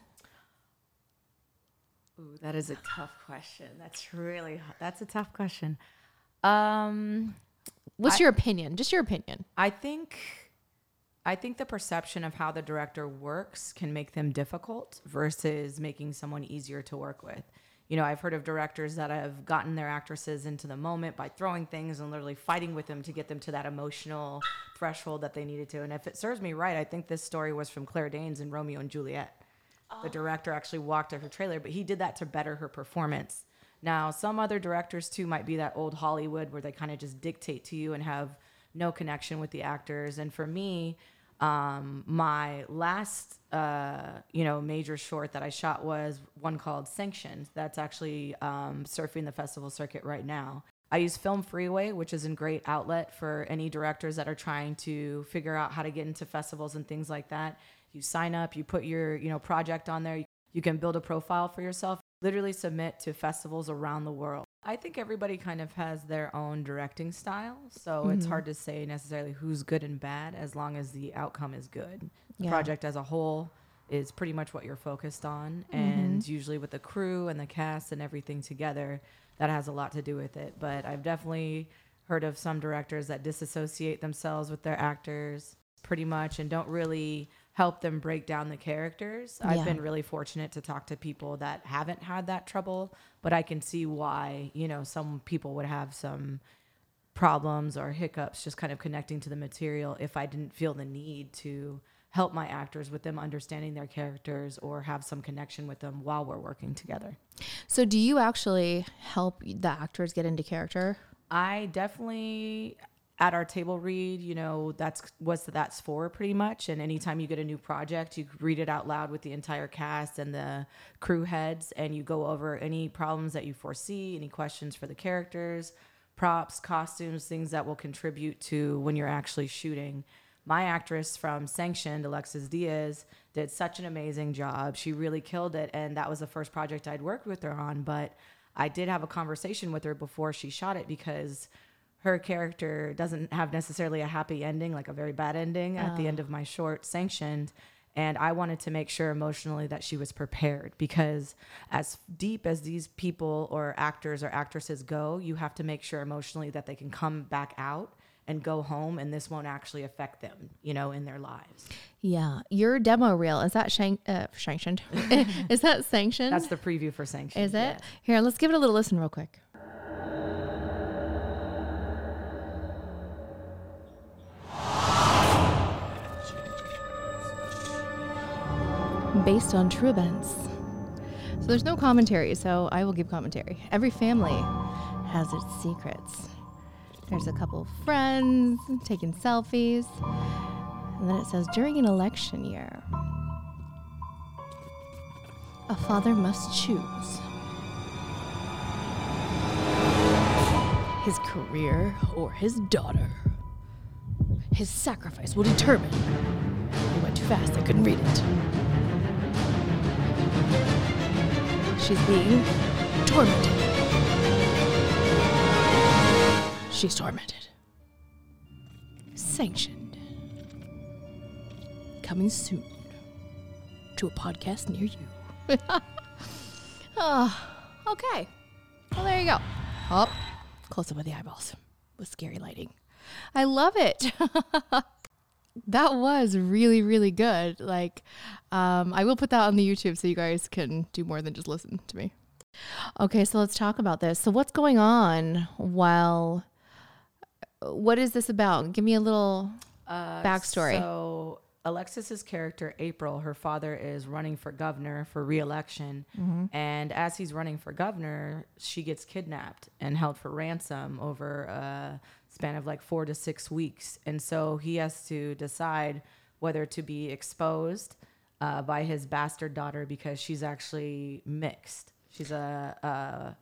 Speaker 2: Ooh, that is a tough question. That's really h- that's a tough question. Um,
Speaker 1: What's
Speaker 2: I-
Speaker 1: your opinion? Just your opinion.
Speaker 2: I think I think the perception of how the director works can make them difficult versus making someone easier to work with. You know, I've heard of directors that have gotten their actresses into the moment by throwing things and literally fighting with them to get them to that emotional threshold that they needed to. And if it serves me right, I think this story was from Claire Danes in Romeo and Juliet. The director actually walked at her trailer, but he did that to better her performance. Now, some other directors too might be that old Hollywood where they kind of just dictate to you and have no connection with the actors. And for me, um, my last, uh, you know, major short that I shot was one called Sanctioned. That's actually um, surfing the festival circuit right now. I use Film Freeway, which is a great outlet for any directors that are trying to figure out how to get into festivals and things like that. You sign up, you put your, you know, project on there. You can build a profile for yourself, literally submit to festivals around the world. I think everybody kind of has their own directing style, so
Speaker 1: Mm-hmm.
Speaker 2: it's hard to say necessarily who's good and bad as long as the outcome is good. The
Speaker 1: Yeah.
Speaker 2: project as a whole is pretty much what you're focused on,
Speaker 1: Mm-hmm.
Speaker 2: and usually with the crew and the cast and everything together, that has a lot to do with it. But I've definitely heard of some directors that disassociate themselves with their actors pretty much and don't really help them break down the characters.
Speaker 1: Yeah.
Speaker 2: I've been really fortunate to talk to people that haven't had that trouble, but I can see why, you know, some people would have some problems or hiccups just kind of connecting to the material if I didn't feel the need to help my actors with them understanding their characters or have some connection with them while we're working together.
Speaker 1: So do you actually help the actors get into character?
Speaker 2: I definitely at our table read, you know, that's what that's for pretty much. And anytime you get a new project, you read it out loud with the entire cast and the crew heads, and you go over any problems that you foresee, any questions for the characters, props, costumes, things that will contribute to when you're actually shooting. My actress from Sanctioned, Alexis Diaz, did such an amazing job. She really killed it. And that was the first project I'd worked with her on. But I did have a conversation with her before she shot it because her character doesn't have necessarily a happy ending, like a very bad ending at the end of my short, Sanctioned. And I wanted to make sure emotionally that she was prepared, because as deep as these people or actors or actresses go, you have to make sure emotionally that they can come back out and go home, and this won't actually affect them, you know, in their lives.
Speaker 1: Yeah. Your demo reel, is that shank, uh, sanctioned? Is that sanctioned?
Speaker 2: That's the preview for Sanctioned.
Speaker 1: Is it?
Speaker 2: yeah.
Speaker 1: Here, let's give it a little listen real quick. Based on true events. So there's no commentary, so I will give commentary. Every family has its secrets. There's a couple of friends taking selfies. And then it says, during an election year, a father must choose his career or his daughter. His sacrifice will determine. It went too fast, I couldn't read it. She's being tormented. She's tormented. Sanctioned. Coming soon to a podcast near you. Oh, okay. Well, there you go. Oh, close up of the eyeballs with scary lighting. I love it. That was really, really good. Like, um, I will put that on the YouTube so you guys can do more than just listen to me. Okay, so let's talk about this. So what's going on while, what is this about? Give me a little
Speaker 2: Uh,
Speaker 1: backstory.
Speaker 2: So Alexis's character, April, her father is running for governor for re-election. And as he's running for governor, she gets kidnapped and held for ransom over a span of like four to six weeks. And so he has to decide whether to be exposed uh, by his bastard daughter, because she's actually mixed. She's a, a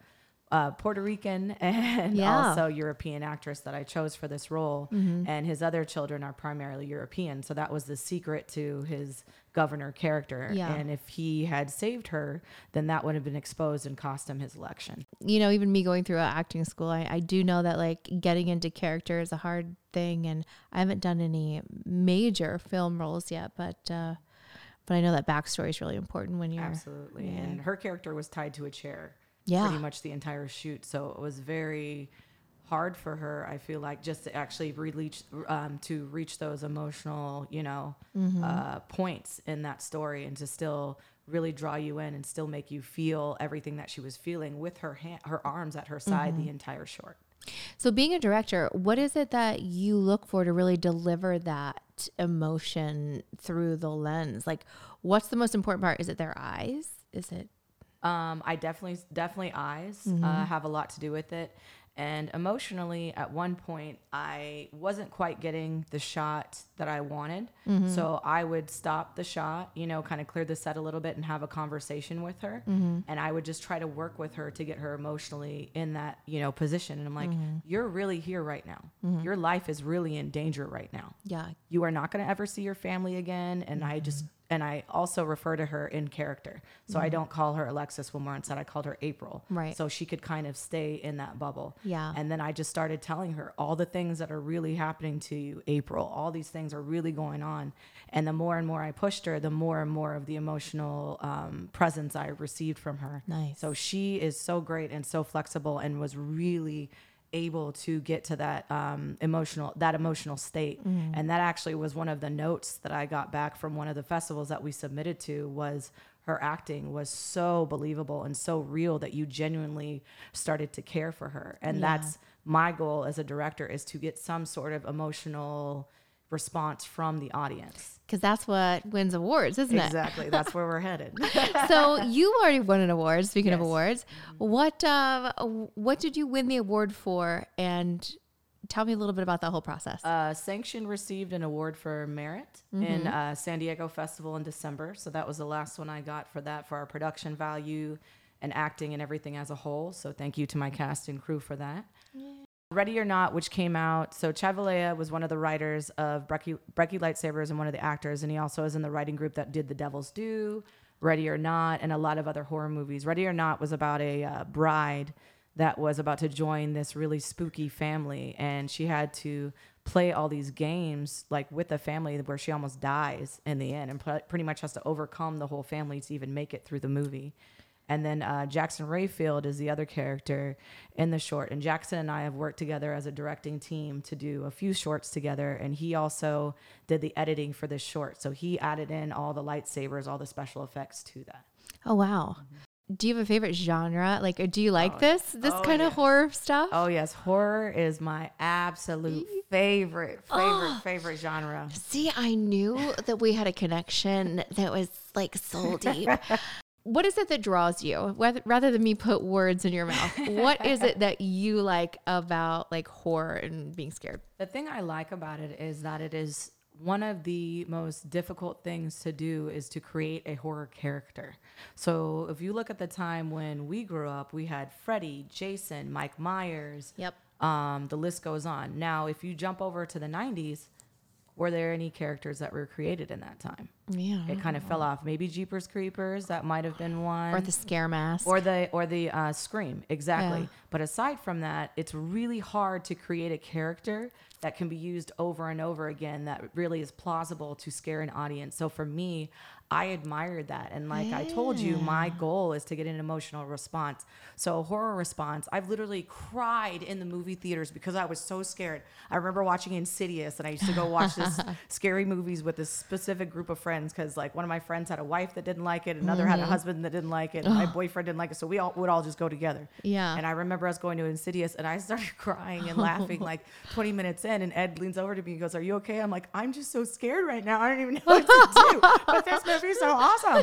Speaker 2: uh, Puerto Rican and
Speaker 1: Yeah.
Speaker 2: also European actress that I chose for this role. And his other children are primarily European. So that was the secret to his governor character.
Speaker 1: Yeah.
Speaker 2: And if he had saved her, then that would have been exposed and cost him his election.
Speaker 1: You know, even me going through a acting school, I, I do know that like getting into character is a hard thing, and I haven't done any major film roles yet, but uh, but I know that backstory is really important when you're
Speaker 2: Absolutely.
Speaker 1: Yeah.
Speaker 2: And her character was tied to a chair
Speaker 1: Yeah.
Speaker 2: pretty much the entire shoot. So it was very hard for her, I feel like, just to actually reach um, to reach those emotional, you know,
Speaker 1: Mm-hmm.
Speaker 2: uh, points in that story, and to still really draw you in and still make you feel everything that she was feeling with her hand, her arms at her side
Speaker 1: Mm-hmm.
Speaker 2: the entire short.
Speaker 1: So being a director, what is it that you look for to really deliver that emotion through the lens? Like, what's the most important part? Is it their eyes? Is it
Speaker 2: Um, I definitely, definitely eyes
Speaker 1: Mm-hmm.
Speaker 2: uh, have a lot to do with it. And emotionally, at one point, I wasn't quite getting the shot that I wanted.
Speaker 1: Mm-hmm.
Speaker 2: So I would stop the shot, you know, kind of clear the set a little bit and have a conversation with her.
Speaker 1: Mm-hmm.
Speaker 2: And I would just try to work with her to get her emotionally in that, you know, position. And I'm like,
Speaker 1: Mm-hmm.
Speaker 2: you're really here right now. Your life is really in danger right now.
Speaker 1: yeah.
Speaker 2: You are not going to ever see your family again. And I just, and I also refer to her in character. So I don't call her Alexis when we're on set. I called her April.
Speaker 1: Right.
Speaker 2: So she could kind of stay in that bubble.
Speaker 1: Yeah.
Speaker 2: And then I just started telling her all the things that are really happening to you, April. All these things are really going on. And the more and more I pushed her, the more and more of the emotional um, presence I received from her.
Speaker 1: Nice.
Speaker 2: So she is so great and so flexible, and was really able to get to that um, emotional that emotional state.
Speaker 1: Mm-hmm.
Speaker 2: And that actually was one of the notes that I got back from one of the festivals that we submitted to, was her acting was so believable and so real that you genuinely started to care for her. And
Speaker 1: Yeah.
Speaker 2: that's my goal as a director, is to get some sort of emotional response from the audience.
Speaker 1: Because that's what wins awards, isn't it?
Speaker 2: Exactly. That's where we're headed.
Speaker 1: So you already won an award. Speaking of
Speaker 2: Yes.
Speaker 1: awards, what um, what did you win the award for? And tell me a little bit about that whole process.
Speaker 2: Uh, Sanction received an award for merit in uh, San Diego Festival in December. So that was the last one I got for that, for our production value and acting and everything as a whole. So thank you to my cast and crew for that. Ready or Not, which came out. So Chavalea was one of the writers of Brecky, Brecky Lightsabers and one of the actors. And he also is in the writing group that did The Devil's Due, Ready or Not, and a lot of other horror movies. Ready or Not was about a uh, bride that was about to join this really spooky family. And she had to play all these games like with the family where she almost dies in the end, and pr- pretty much has to overcome the whole family to even make it through the movie. And then uh, Jackson Rayfield is the other character in the short. And Jackson and I have worked together as a directing team to do a few shorts together. And he also did the editing for this short. So he added in all the lightsabers, all the special effects to that.
Speaker 1: Oh, wow. Do you have a favorite genre? Like, do you like this, this
Speaker 2: Oh,
Speaker 1: kind of
Speaker 2: yeah.
Speaker 1: horror stuff?
Speaker 2: Oh, yes. Horror is my absolute favorite, favorite, favorite genre.
Speaker 1: See, I knew that we had a connection that was like soul deep. What is it that draws you? Rather, rather than me put words in your mouth, what is it that you like about like horror and being scared?
Speaker 2: The thing I like about it is that it is one of the most difficult things to do, is to create a horror character. So if you look at the time when we grew up, we had Freddy, Jason, Mike Myers.
Speaker 1: Yep.
Speaker 2: Um, the list goes on. Now, if you jump over to the nineties, were there any characters that were created in that time?
Speaker 1: Yeah.
Speaker 2: It kind of fell off. Maybe Jeepers Creepers, that might have been one.
Speaker 1: Or the scare mask.
Speaker 2: Or the or the uh, Scream, exactly.
Speaker 1: Yeah.
Speaker 2: But aside from that, it's really hard to create a character that can be used over and over again that really is plausible to scare an audience. So for me, I admired that. And like I told you, my goal is to get an emotional response. So a horror response, I've literally cried in the movie theaters because I was so scared. I remember watching Insidious, and I used to go watch this scary movies with this specific group of friends, because like one of my friends had a wife that didn't like it, another had a husband that didn't like it, and my boyfriend didn't like it. So we all would all just go together.
Speaker 1: Yeah.
Speaker 2: And I remember us going to Insidious, and I started crying and laughing like twenty minutes in, and Ed leans over to me and goes, "Are you okay?" I'm like, "I'm just so scared right now. I don't even know what to do. But this movie's so awesome."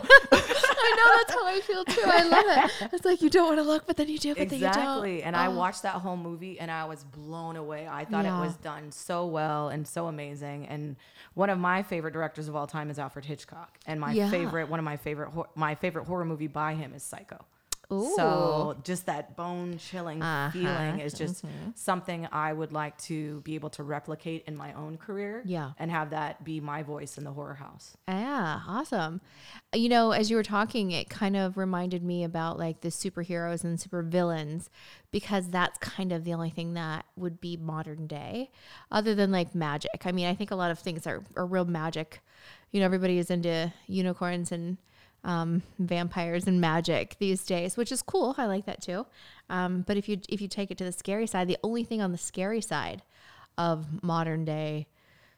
Speaker 1: I know, that's how I feel too. I love it. It's like you don't want to look, but then you do, but then you don't.
Speaker 2: Exactly. And I
Speaker 1: Oh.
Speaker 2: watched that whole movie, and I was blown away. I thought
Speaker 1: Yeah.
Speaker 2: it was done so well and so amazing. And one of my favorite directors of all time is Alfred Hitchcock. And my
Speaker 1: Yeah.
Speaker 2: favorite, one of my favorite, hor- my favorite horror movie by him is Psycho.
Speaker 1: Ooh.
Speaker 2: So just that bone chilling
Speaker 1: Uh-huh.
Speaker 2: feeling is just something I would like to be able to replicate in my own career.
Speaker 1: Yeah.
Speaker 2: And have that be my voice in the horror house.
Speaker 1: Yeah, awesome. You know, as you were talking, it kind of reminded me about like the superheroes and supervillains, because that's kind of the only thing that would be modern day, other than like magic. I mean, I think a lot of things are, are real magic. You know, everybody is into unicorns and um, vampires and magic these days, which is cool. I like that too. Um, but if you if you take it to the scary side, the only thing on the scary side of modern day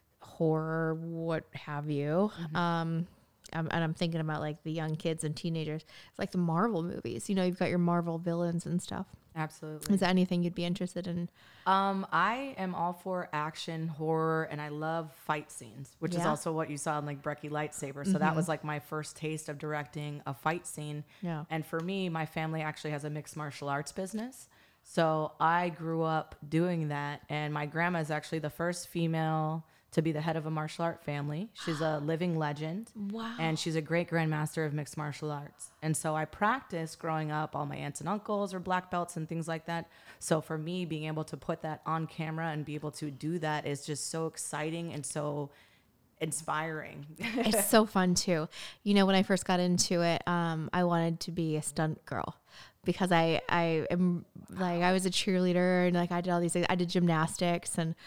Speaker 1: horror, what have you,
Speaker 2: Mm-hmm.
Speaker 1: um, um, and I'm thinking about like the young kids and teenagers, it's like the Marvel movies. You know, you've got your Marvel villains and stuff.
Speaker 2: Absolutely.
Speaker 1: Is that anything you'd be interested in?
Speaker 2: Um, I am all for action, horror, and I love fight scenes, which is
Speaker 1: Yeah.
Speaker 2: also what you saw in like Brecky Lightsaber. So that was like my first taste of directing a fight scene.
Speaker 1: Yeah.
Speaker 2: And for me, my family actually has a mixed martial arts business. So I grew up doing that. And my grandma is actually the first female to be the head of a martial art family. She's a living legend.
Speaker 1: Wow.
Speaker 2: And she's a great grandmaster of mixed martial arts. And so I practiced growing up. All my aunts and uncles are black belts and things like that. So for me, being able to put that on camera and be able to do that is just so exciting and so inspiring.
Speaker 1: It's so fun too. You know, when I first got into it, um, I wanted to be a stunt girl because I, I am like, I was a cheerleader and like I did all these things. I did gymnastics and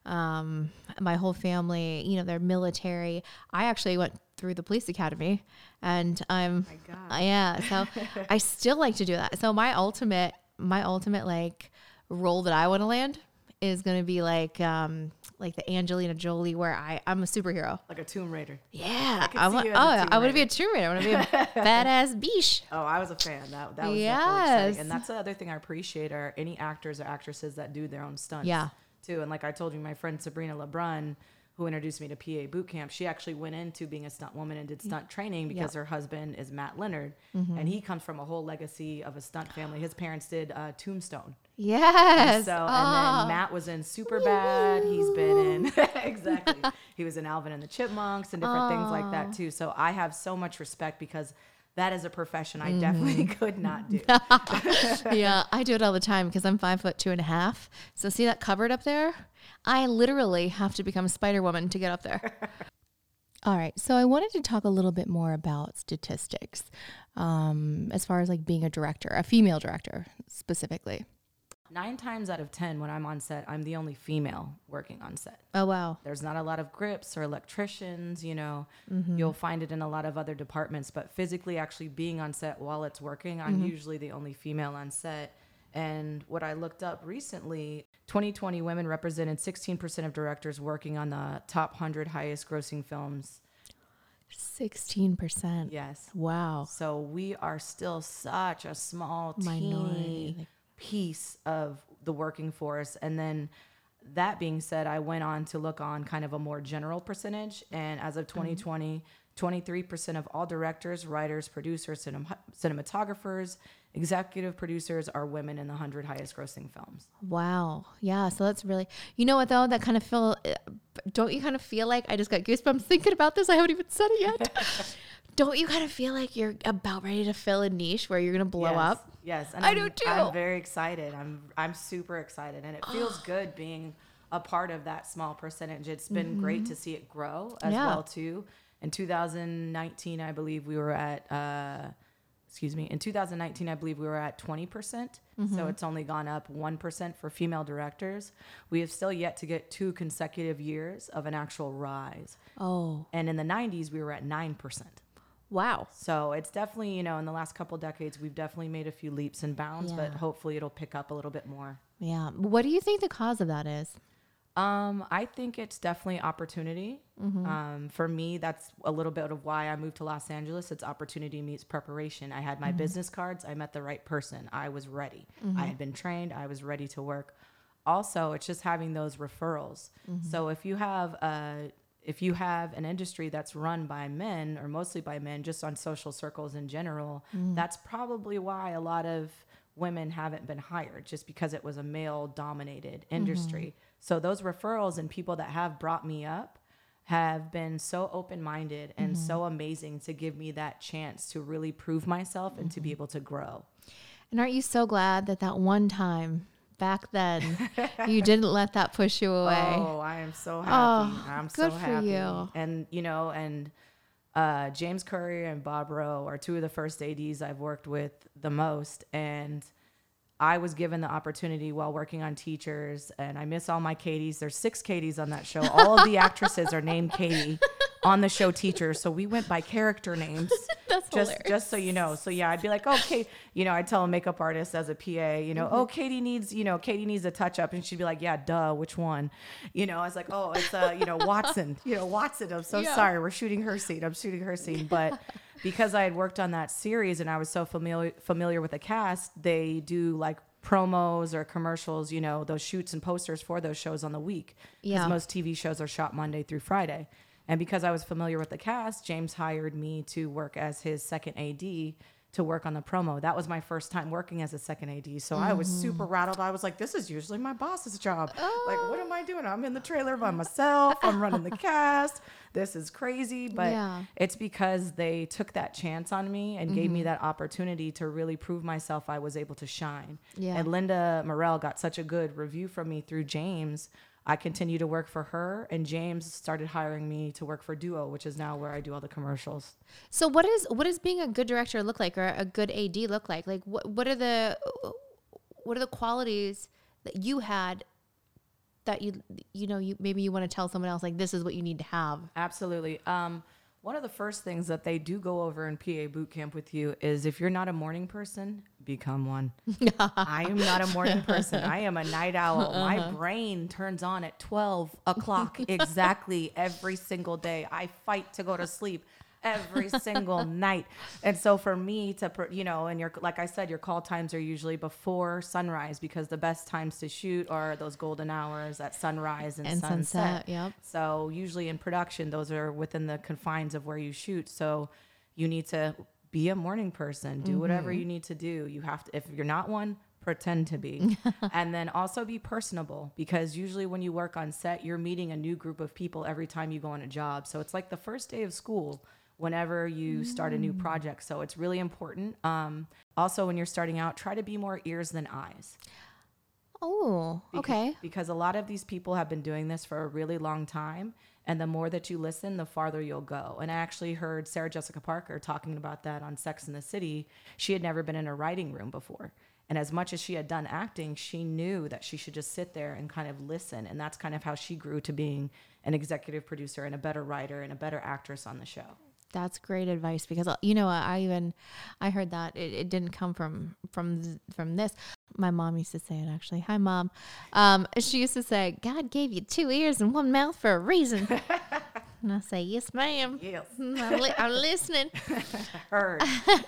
Speaker 1: um, my whole family, you know, they're military. I actually went through the police academy and I'm,
Speaker 2: my God.
Speaker 1: uh, yeah. So I still like to do that. So my ultimate, my ultimate like role that I want to land is going to be like, um, like the Angelina Jolie, where I, I'm a superhero.
Speaker 2: Like a Tomb Raider.
Speaker 1: Yeah,
Speaker 2: can
Speaker 1: I
Speaker 2: see
Speaker 1: want.
Speaker 2: you
Speaker 1: Oh,
Speaker 2: as a Tomb
Speaker 1: I want to be a
Speaker 2: Raider.
Speaker 1: Tomb Raider. I want to be a badass beesh.
Speaker 2: Oh, I was a fan. That, that was definitely
Speaker 1: Yes.
Speaker 2: exciting. And that's the other thing I appreciate are any actors or actresses that do their own stunts.
Speaker 1: Yeah.
Speaker 2: Too. And like I told you, my friend Sabrina LeBrun, who introduced me to P A boot camp, she actually went into being a stunt woman and did stunt training because
Speaker 1: Yeah.
Speaker 2: her husband is Matt Leonard.
Speaker 1: Mm-hmm.
Speaker 2: And he comes from a whole legacy of a stunt family. His parents did uh, Tombstone.
Speaker 1: Yes.
Speaker 2: So, and
Speaker 1: Oh.
Speaker 2: then Matt was in Superbad. He's been in, exactly. He was in Alvin and the Chipmunks and different things like that too. So I have so much respect because that is a profession I definitely
Speaker 1: Mm-hmm.
Speaker 2: could not do.
Speaker 1: Yeah, I do it all the time because I'm five foot two and a half. So see that cupboard up there? I literally have to become Spider Woman to get up there. All right, so I wanted to talk a little bit more about statistics, um, as far as like being a director, a female director specifically.
Speaker 2: Nine times out of ten, when I'm on set, I'm the only female working on set.
Speaker 1: Oh wow,
Speaker 2: There's not a lot of grips or electricians, you know, you'll find it in a lot of other departments, but physically actually being on set while it's working, I'm usually the only female on set. And what I looked up recently, twenty twenty women represented sixteen percent of directors working on the top one hundred highest grossing films.
Speaker 1: sixteen percent.
Speaker 2: Yes.
Speaker 1: Wow.
Speaker 2: So we are still such a small,
Speaker 1: Minority.
Speaker 2: teeny piece of the working force. And then that being said, I went on to look on kind of a more general percentage. And as of twenty twenty, twenty-three percent of all directors, writers, producers, cinem- cinematographers, executive producers are women in the one hundred highest grossing films.
Speaker 1: Wow. Yeah. So that's really, you know what though? That kind of feel, don't you kind of feel like, I just got goosebumps thinking about this. I haven't even said it yet. Don't you kind of feel like you're about ready to fill a niche where you're going to blow
Speaker 2: Yes,
Speaker 1: up?
Speaker 2: Yes, and
Speaker 1: I
Speaker 2: I'm,
Speaker 1: do too.
Speaker 2: I'm very excited. I'm I'm super excited, and it feels good being a part of that small percentage. It's been great to see it grow as
Speaker 1: Yeah.
Speaker 2: well too. In two thousand nineteen, I believe we were at. Uh, excuse me. In two thousand nineteen, I believe we were at twenty percent. So it's only gone up one percent for female directors. We have still yet to get two consecutive years of an actual rise.
Speaker 1: Oh,
Speaker 2: And in the nineties, we were at nine percent.
Speaker 1: wow.
Speaker 2: So it's definitely, you know, in the last couple decades, we've definitely made a few leaps and bounds, but
Speaker 1: Yeah.
Speaker 2: hopefully it'll pick up a little bit more.
Speaker 1: Yeah. What do you think the cause of that is?
Speaker 2: Um, I think it's definitely opportunity. Um, for me, that's a little bit of why I moved to Los Angeles. It's opportunity meets preparation. I had my business cards. I met the right person. I was ready. I had been trained. I was ready to work. Also, it's just having those referrals. So if you have a if you have an industry that's run by men or mostly by men, just on social circles in general, that's probably why a lot of women haven't been hired, just because it was a male dominated industry. So those referrals and people that have brought me up have been so open-minded and mm-hmm. so amazing to give me that chance to really prove myself mm-hmm. and to be able to grow.
Speaker 1: And aren't you so glad that that one time back then you didn't let that push you away?
Speaker 2: Oh, I am so happy.
Speaker 1: Oh,
Speaker 2: I'm
Speaker 1: good
Speaker 2: so
Speaker 1: for
Speaker 2: happy.
Speaker 1: you.
Speaker 2: And, you know, and uh, James Curry and Bob Rowe are two of the first A Ds I've worked with the most. And I was given the opportunity while working on Teachers, and I miss all my Katies. There's six Katies on that show. All of the actresses are named Katie on the show Teachers. So we went by character names.
Speaker 1: That's
Speaker 2: just,
Speaker 1: hilarious.
Speaker 2: just so you know. So yeah, I'd be like, oh, Kate, you know, I'd tell a makeup artist as a P A, you know, mm-hmm. oh, Katie needs, you know, Katie needs a touch up. And she'd be like, yeah, duh, which one? You know, I was like, oh, it's, uh, you know, Watson, you know, Watson. I'm so yeah. sorry. We're shooting her scene. I'm shooting her scene. But because I had worked on that series and I was so familiar, familiar with the cast, they do like promos or commercials, you know, those shoots and posters for those shows on the week. Because
Speaker 1: yeah.
Speaker 2: most T V shows are shot Monday through Friday. And because I was familiar with the cast, James hired me to work as his second A D to work on the promo. That was my first time working as a second A D. So mm-hmm. I was super rattled. I was like, this is usually my boss's job. Oh. Like, what am I doing? I'm in the trailer by myself. I'm running the cast. This is crazy. But yeah. it's because they took that chance on me and mm-hmm. gave me that opportunity to really prove myself. I was able to shine.
Speaker 1: Yeah.
Speaker 2: And Linda Morel got such a good review from me through James. I continued to work for her, and James started hiring me to work for Duo, which is now where I do all the commercials.
Speaker 1: So what is what does being a good director look like, or a good A D look like? Like what what are the what are the qualities that you had that you you know you maybe you want to tell someone else, like, this is what you need to have?
Speaker 2: Absolutely. Um, one of the first things that they do go over in P A boot camp with you is if you're not a morning person, become one. I am not a morning person. I am a night owl. Uh-huh. My brain turns on at twelve o'clock exactly every single day. I fight to go to sleep every single night. And so for me to, you know, and your, like I said, your call times are usually before sunrise, because the best times to shoot are those golden hours at sunrise and,
Speaker 1: and
Speaker 2: sunset.
Speaker 1: sunset. Yep.
Speaker 2: So usually in production, those are within the confines of where you shoot. So you need to be a morning person, do mm-hmm. whatever you need to do. You have to, if you're not one, pretend to be. And then also be personable, because usually when you work on set, you're meeting a new group of people every time you go on a job. So it's like the first day of school whenever you start a new project. So it's really important. Um, also, when you're starting out, try to be more ears than eyes.
Speaker 1: Oh, okay.
Speaker 2: Because, because a lot of these people have been doing this for a really long time. And the more that you listen, the farther you'll go. And I actually heard Sarah Jessica Parker talking about that on Sex and the City. She had never been in a writing room before. And as much as she had done acting, she knew that she should just sit there and kind of listen. And that's kind of how she grew to being an executive producer and a better writer and a better actress on the show.
Speaker 1: That's great advice, because, you know, I even, I heard that it, it didn't come from, from, from this. My mom used to say it, actually. Hi, Mom. Um, she used to say, God gave you two ears and one mouth for a reason. And I say, yes, ma'am.
Speaker 2: Yes.
Speaker 1: I'm, li- I'm listening.
Speaker 2: Heard.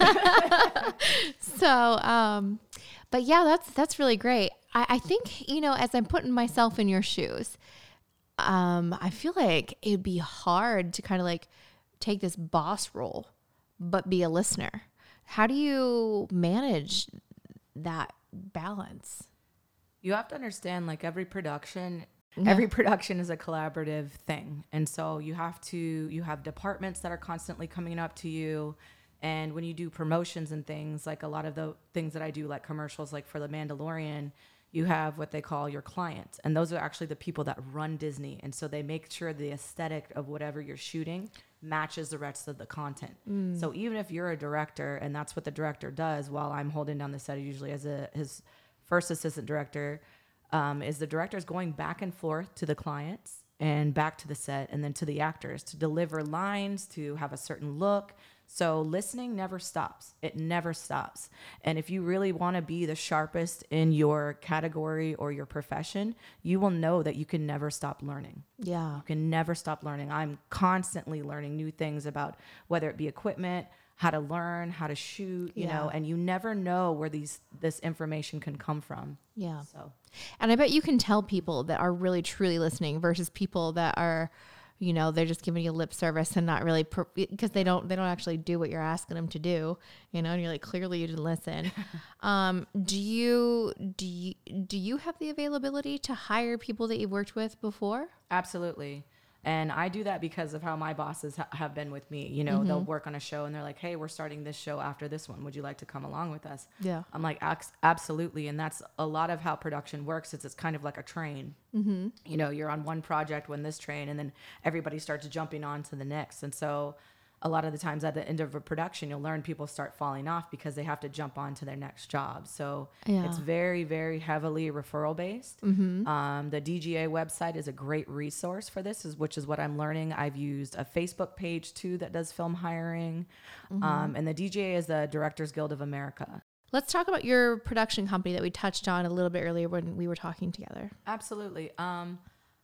Speaker 1: So, um, but yeah, that's, that's really great. I, I think, you know, as I'm putting myself in your shoes, um, I feel like it'd be hard to kind of like take this boss role, but be a listener. How do you manage that balance?
Speaker 2: You have to understand, like, every production,
Speaker 1: Yeah.
Speaker 2: every production is a collaborative thing. And so you have to, you have departments that are constantly coming up to you. And when you do promotions and things, like a lot of the things that I do, like commercials, like for The Mandalorian, you have what they call your clients. And those are actually the people that run Disney. And so they make sure the aesthetic of whatever you're shooting matches the rest of the content. Mm. So even if you're a director, and that's what the director does while I'm holding down the set, usually as a his first assistant director, um, is the director is going back and forth to the clients and back to the set and then to the actors to deliver lines, to have a certain look. So listening never stops. It never stops. And if you really want to be the sharpest in your category or your profession, you will know that you can never stop learning.
Speaker 1: Yeah.
Speaker 2: You can never stop learning. I'm constantly learning new things about whether it be equipment, how to learn, how to shoot, you
Speaker 1: Yeah.
Speaker 2: know, and you never know where these this information can come from.
Speaker 1: Yeah.
Speaker 2: So,
Speaker 1: and I bet you can tell people that are really truly listening versus people that are, you know, they're just giving you lip service and not really, because they don't, they don't actually do what you're asking them to do, you know, and you're like, clearly you didn't listen. um, do you, do you, do you have the availability to hire people that you've worked with before?
Speaker 2: absolutely. And I do that because of how my bosses ha- have been with me. You know, mm-hmm. they'll work on a show and they're like, hey, we're starting this show after this one. Would you like to come along with us?
Speaker 1: Yeah.
Speaker 2: I'm like, absolutely. And that's a lot of how production works. It's, it's kind of like a train. Mm-hmm. You know, you're on one project when this train, and then everybody starts jumping on to the next. And so a lot of the times at the end of a production, you'll learn people start falling off because they have to jump on to their next job. So yeah. it's very, very heavily referral based. Mm-hmm. Um, the D G A website is a great resource for this, is which is what I'm learning. I've used a Facebook page too that does film hiring. Mm-hmm. Um, and the D G A is the Directors Guild of America.
Speaker 1: Let's talk about your production company that we touched on a little bit earlier when we were talking together.
Speaker 2: Absolutely. Um,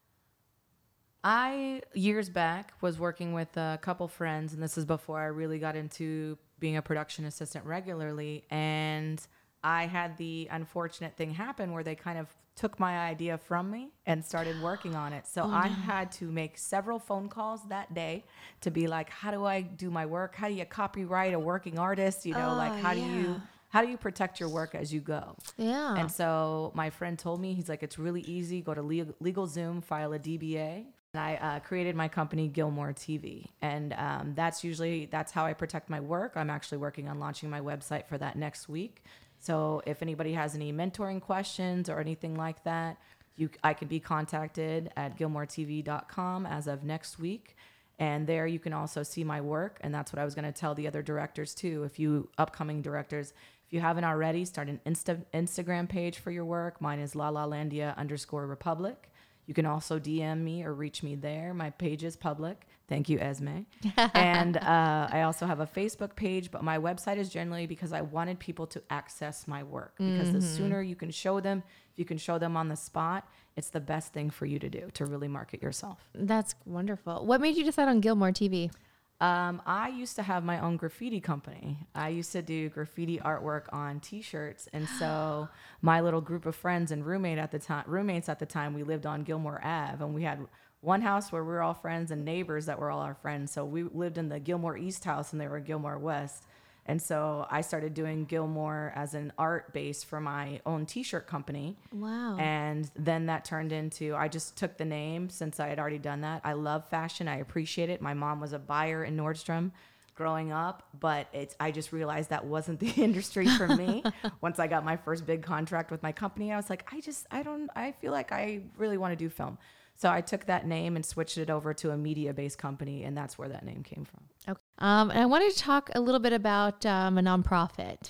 Speaker 2: I, years back, was working with a couple friends, and this is before I really got into being a production assistant regularly, and I had the unfortunate thing happen where they kind of took my idea from me and started working on it. So oh, I no. had to make several phone calls that day to be like, how do I do my work? How do you copyright a working artist? You know,
Speaker 1: oh,
Speaker 2: like how
Speaker 1: yeah.
Speaker 2: do you... How do you protect your work as you go?
Speaker 1: Yeah.
Speaker 2: And so my friend told me, he's like, it's really easy. Go to Legal, LegalZoom, file a D B A. And I uh, created my company, Gilmore T V. And um, that's usually, that's how I protect my work. I'm actually working on launching my website for that next week. So if anybody has any mentoring questions or anything like that, you, I can be contacted at gilmore t v dot com as of next week. And there you can also see my work. And that's what I was going to tell the other directors too. If you upcoming directors, if you haven't already, start an Insta, Instagram page for your work. Mine is LaLaLandia underscore Republic. You can also D M me or reach me there. My page is public. Thank you, Esme. And uh, I also have a Facebook page, but my website is generally because I wanted people to access my work. Because mm-hmm. the sooner you can show them, if you can show them on the spot, it's the best thing for you to do to really market yourself.
Speaker 1: That's wonderful. What made you decide on Gilmore T V?
Speaker 2: Um, I used to have my own graffiti company. I used to do graffiti artwork on T-shirts, and so my little group of friends and roommate at the time, roommates at the time, we lived on Gilmore Avenue, and we had one house where we were all friends and neighbors that were all our friends. So we lived in the Gilmore East house, and they were Gilmore West. And so I started doing Gilmore as an art base for my own T-shirt company.
Speaker 1: Wow.
Speaker 2: And then that turned into, I just took the name since I had already done that. I love fashion. I appreciate it. My mom was a buyer in Nordstrom growing up, but it's, I just realized that wasn't the industry for me. Once I got my first big contract with my company, I was like, I just, I don't, I feel like I really want to do film. So I took that name and switched it over to a media-based company, and that's where that name came from.
Speaker 1: Okay. Um, and I wanted to talk a little bit about um, a nonprofit.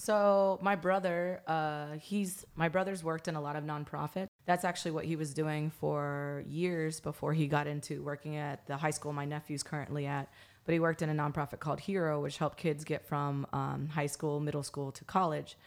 Speaker 2: So my brother, uh, he's my brother's worked in a lot of nonprofit. That's actually what he was doing for years before he got into working at the high school my nephew's currently at. But he worked in a nonprofit called Hero, which helped kids get from um, high school, middle school to college.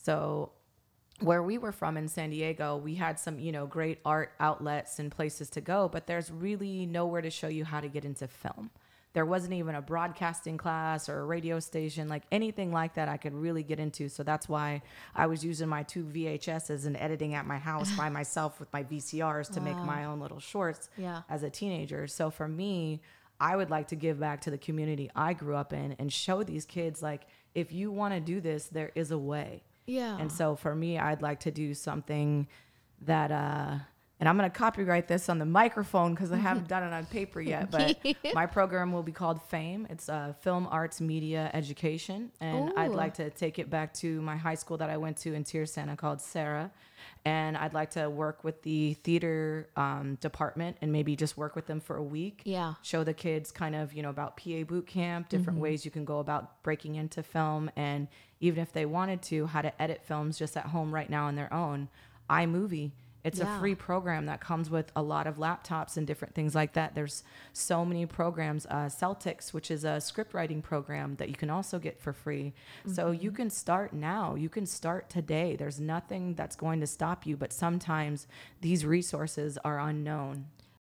Speaker 2: So where we were from in San Diego, we had some, you know, great art outlets and places to go, but there's really nowhere to show you how to get into film. There wasn't even a broadcasting class or a radio station, like anything like that I could really get into. So that's why I was using my two V H S's and editing at my house by myself with my V C Rs to wow. make my own little shorts
Speaker 1: yeah.
Speaker 2: as a teenager. So for me, I would like to give back to the community I grew up in and show these kids, like, if you want to do this, there is a way.
Speaker 1: Yeah.
Speaker 2: And so for me, I'd like to do something that, uh, and I'm going to copyright this on the microphone because I haven't done it on paper yet, but my program will be called FAME. It's uh, Film Arts Media Education. And
Speaker 1: Ooh.
Speaker 2: I'd like to take it back to my high school that I went to in Tiercena called Sarah. And I'd like to work with the theater um, department and maybe just work with them for a week.
Speaker 1: Yeah.
Speaker 2: Show the kids kind of, you know, about P A boot camp, different mm-hmm. ways you can go about breaking into film. And even if they wanted to, how to edit films just at home right now on their own. iMovie. It's yeah. a free program that comes with a lot of laptops and different things like that. There's so many programs. Uh, Celtics, which is a script writing program that you can also get for free. Mm-hmm. So you can start now. You can start today. There's nothing that's going to stop you, but sometimes these resources are unknown.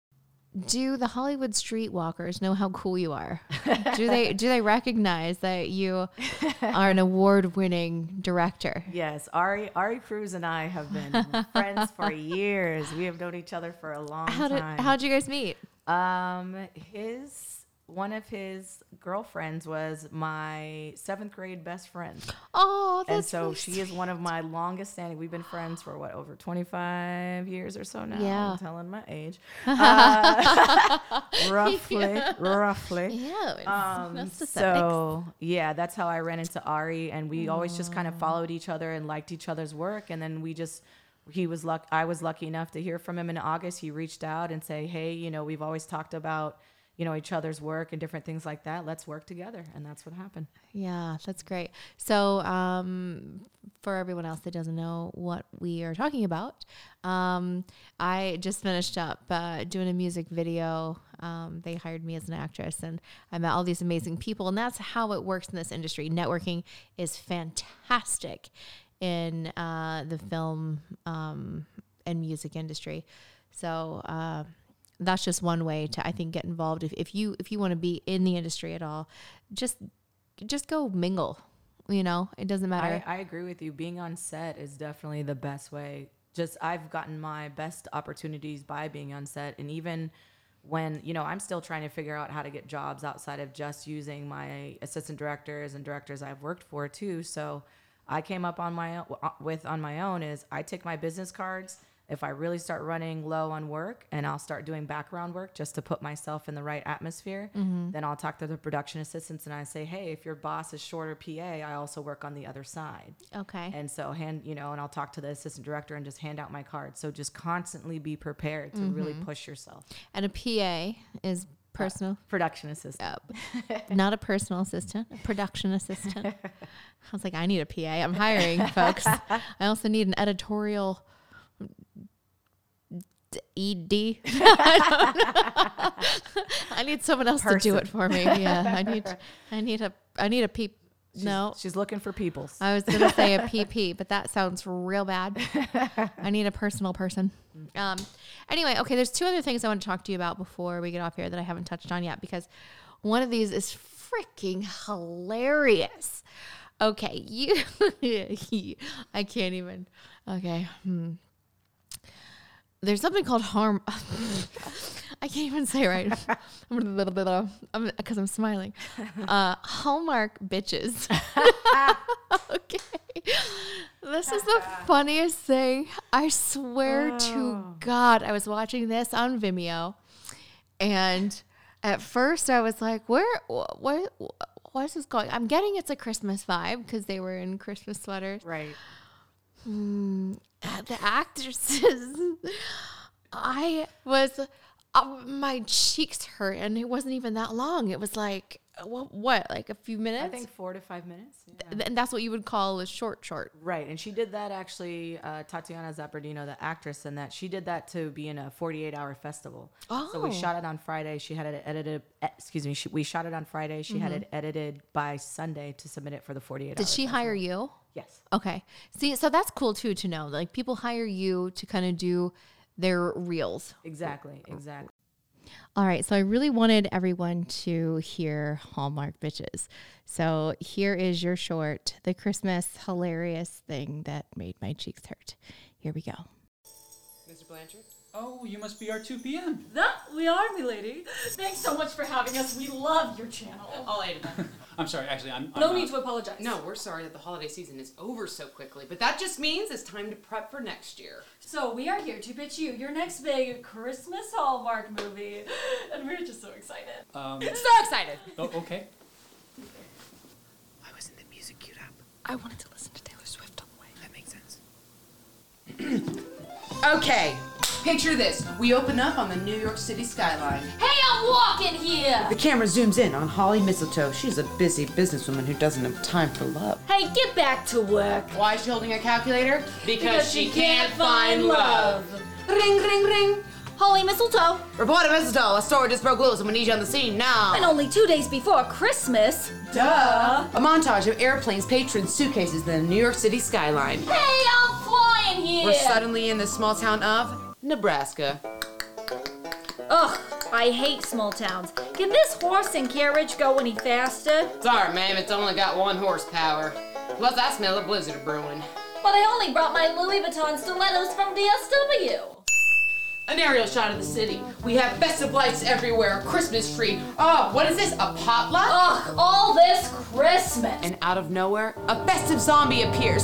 Speaker 1: Do the Hollywood streetwalkers know how cool you are? do they do they recognize that you are an award-winning director?
Speaker 2: Yes, Ari Ari Cruz and I have been friends for years. We have known each other for a long
Speaker 1: how did,
Speaker 2: time.
Speaker 1: How'd you guys meet?
Speaker 2: Um, his one of his girlfriends was my seventh grade best friend.
Speaker 1: Oh, that's
Speaker 2: And so
Speaker 1: really
Speaker 2: she is one of my longest standing. We've been friends for what, over twenty-five years or so now.
Speaker 1: Yeah.
Speaker 2: I'm telling my age. Uh, roughly, roughly.
Speaker 1: Yeah. It's,
Speaker 2: Um,
Speaker 1: that's just
Speaker 2: so yeah, that's how I ran into Ari, and we always just kind of
Speaker 1: Oh.
Speaker 2: followed each other and liked each other's work. And then we just, he was luck. I was lucky enough to hear from him in August. He reached out and say, hey, you know, we've always talked about, you know, each other's work and different things like that. Let's work together. And that's what happened.
Speaker 1: Yeah, that's great. So, um, for everyone else that doesn't know what we are talking about, um, I just finished up uh, doing a music video. Um, they hired me as an actress, and I met all these amazing people. And that's how it works in this industry. Networking is fantastic in uh, the film um, and music industry. So, uh, that's just one way to, I think, get involved. If, if you if you want to be in the industry at all, just just go mingle. You know, it doesn't matter.
Speaker 2: I, I agree with you. Being on set is definitely the best way. Just I've gotten my best opportunities by being on set, and even when, you know, I'm still trying to figure out how to get jobs outside of just using my assistant directors and directors I've worked for too. So I came up on my own, with on my own is I take my business cards. If I really start running low on work, and I'll start doing background work just to put myself in the right atmosphere,
Speaker 1: Mm-hmm.
Speaker 2: then I'll talk to the production assistants and I say, hey, if your boss is short or P A, I also work on the other side.
Speaker 1: Okay.
Speaker 2: And so hand, you know, and I'll talk to the assistant director and just hand out my cards. So just constantly be prepared to really push yourself.
Speaker 1: And a P A is personal,
Speaker 2: Production assistant.
Speaker 1: uh, not a personal assistant, a production assistant. I was like, I need a P A. I'm hiring, folks. I also need an editorial E D. I need someone else to do it for me. Yeah, I need, I need a, I need a P. No,
Speaker 2: She's looking for peoples.
Speaker 1: I was gonna say a P P, but that sounds real bad. I need a personal person. Um. Anyway, okay. There's two other things I want to talk to you about before we get off here that I haven't touched on yet, because one of these is freaking hilarious. Okay, you. I can't even. Okay. Hmm. There's something called harm. I can't even say it right. Because I'm smiling. Uh, Hallmark bitches. Okay. This is the funniest thing. I swear oh. to God, I was watching this on Vimeo, and at first I was like, "Where? What? What, what is this going?" I'm getting it's a Christmas vibe because they were in Christmas sweaters,
Speaker 2: right?
Speaker 1: Hmm. The actresses, I was, uh, my cheeks hurt, and it wasn't even that long. It was like, what, what like a few minutes?
Speaker 2: I think four to five minutes. Yeah.
Speaker 1: And that's what you would call a short, short.
Speaker 2: Right. And she did that actually, uh, Tatiana Zappardino, the actress, and that she did that to be in a forty-eight hour festival.
Speaker 1: Oh.
Speaker 2: So we shot it on Friday. She had it edited, excuse me, she, we shot it on Friday. She mm-hmm. had it edited by Sunday to submit it for the forty-eight hour
Speaker 1: Did she
Speaker 2: festival.
Speaker 1: hire you?
Speaker 2: Yes.
Speaker 1: Okay. See, so that's cool too to know. Like people hire you to kind of do their reels.
Speaker 2: Exactly. Exactly.
Speaker 1: All right. So I really wanted everyone to hear Hallmark Bitches. So here is your short, the Christmas hilarious thing that made my cheeks hurt. Here we go.
Speaker 8: Mister Blanchard? Oh, you must be our two P M.
Speaker 9: That we are, milady. Thanks so much for having us. We love your channel.
Speaker 8: I'll aid it. I'm sorry, actually, I'm... I'm
Speaker 9: no
Speaker 8: not.
Speaker 9: need to apologize.
Speaker 10: No, we're sorry that the holiday season is over so quickly, but that just means it's time to prep for next year.
Speaker 9: So we are here to pitch you your next big Christmas Hallmark movie, and we're just so excited.
Speaker 10: Um, so excited!
Speaker 8: Oh, okay.
Speaker 10: Why wasn't the music queued up?
Speaker 9: I wanted to listen to Taylor Swift on the way.
Speaker 10: That makes sense. Okay, picture this. We open up on the New York City skyline.
Speaker 9: Hey, I'm walking here!
Speaker 10: The camera zooms in on Holly Mistletoe. She's a busy businesswoman who doesn't have time for love.
Speaker 9: Hey, get back to work.
Speaker 10: Why is she holding a calculator?
Speaker 9: Because, because she can't find love. Ring, ring, ring. Holly Mistletoe.
Speaker 10: Reporter Mistletoe, a story just broke loose and we need you on the scene now.
Speaker 9: And only two days before Christmas.
Speaker 10: Duh. A montage of airplanes, patrons, suitcases, in the New York City skyline.
Speaker 9: Hey, I'm flying here.
Speaker 10: We're suddenly in the small town of Nebraska.
Speaker 9: Ugh, I hate small towns. Can this horse and carriage go any faster?
Speaker 10: Sorry, ma'am, it's only got one horsepower. Plus, I smell a blizzard brewing.
Speaker 9: But I only brought my Louis Vuitton stilettos from D S W.
Speaker 10: An aerial shot of the city. We have festive lights everywhere, a Christmas tree. Oh, what is this, a potluck?
Speaker 9: Ugh, all this Christmas.
Speaker 10: And out of nowhere, a festive zombie appears.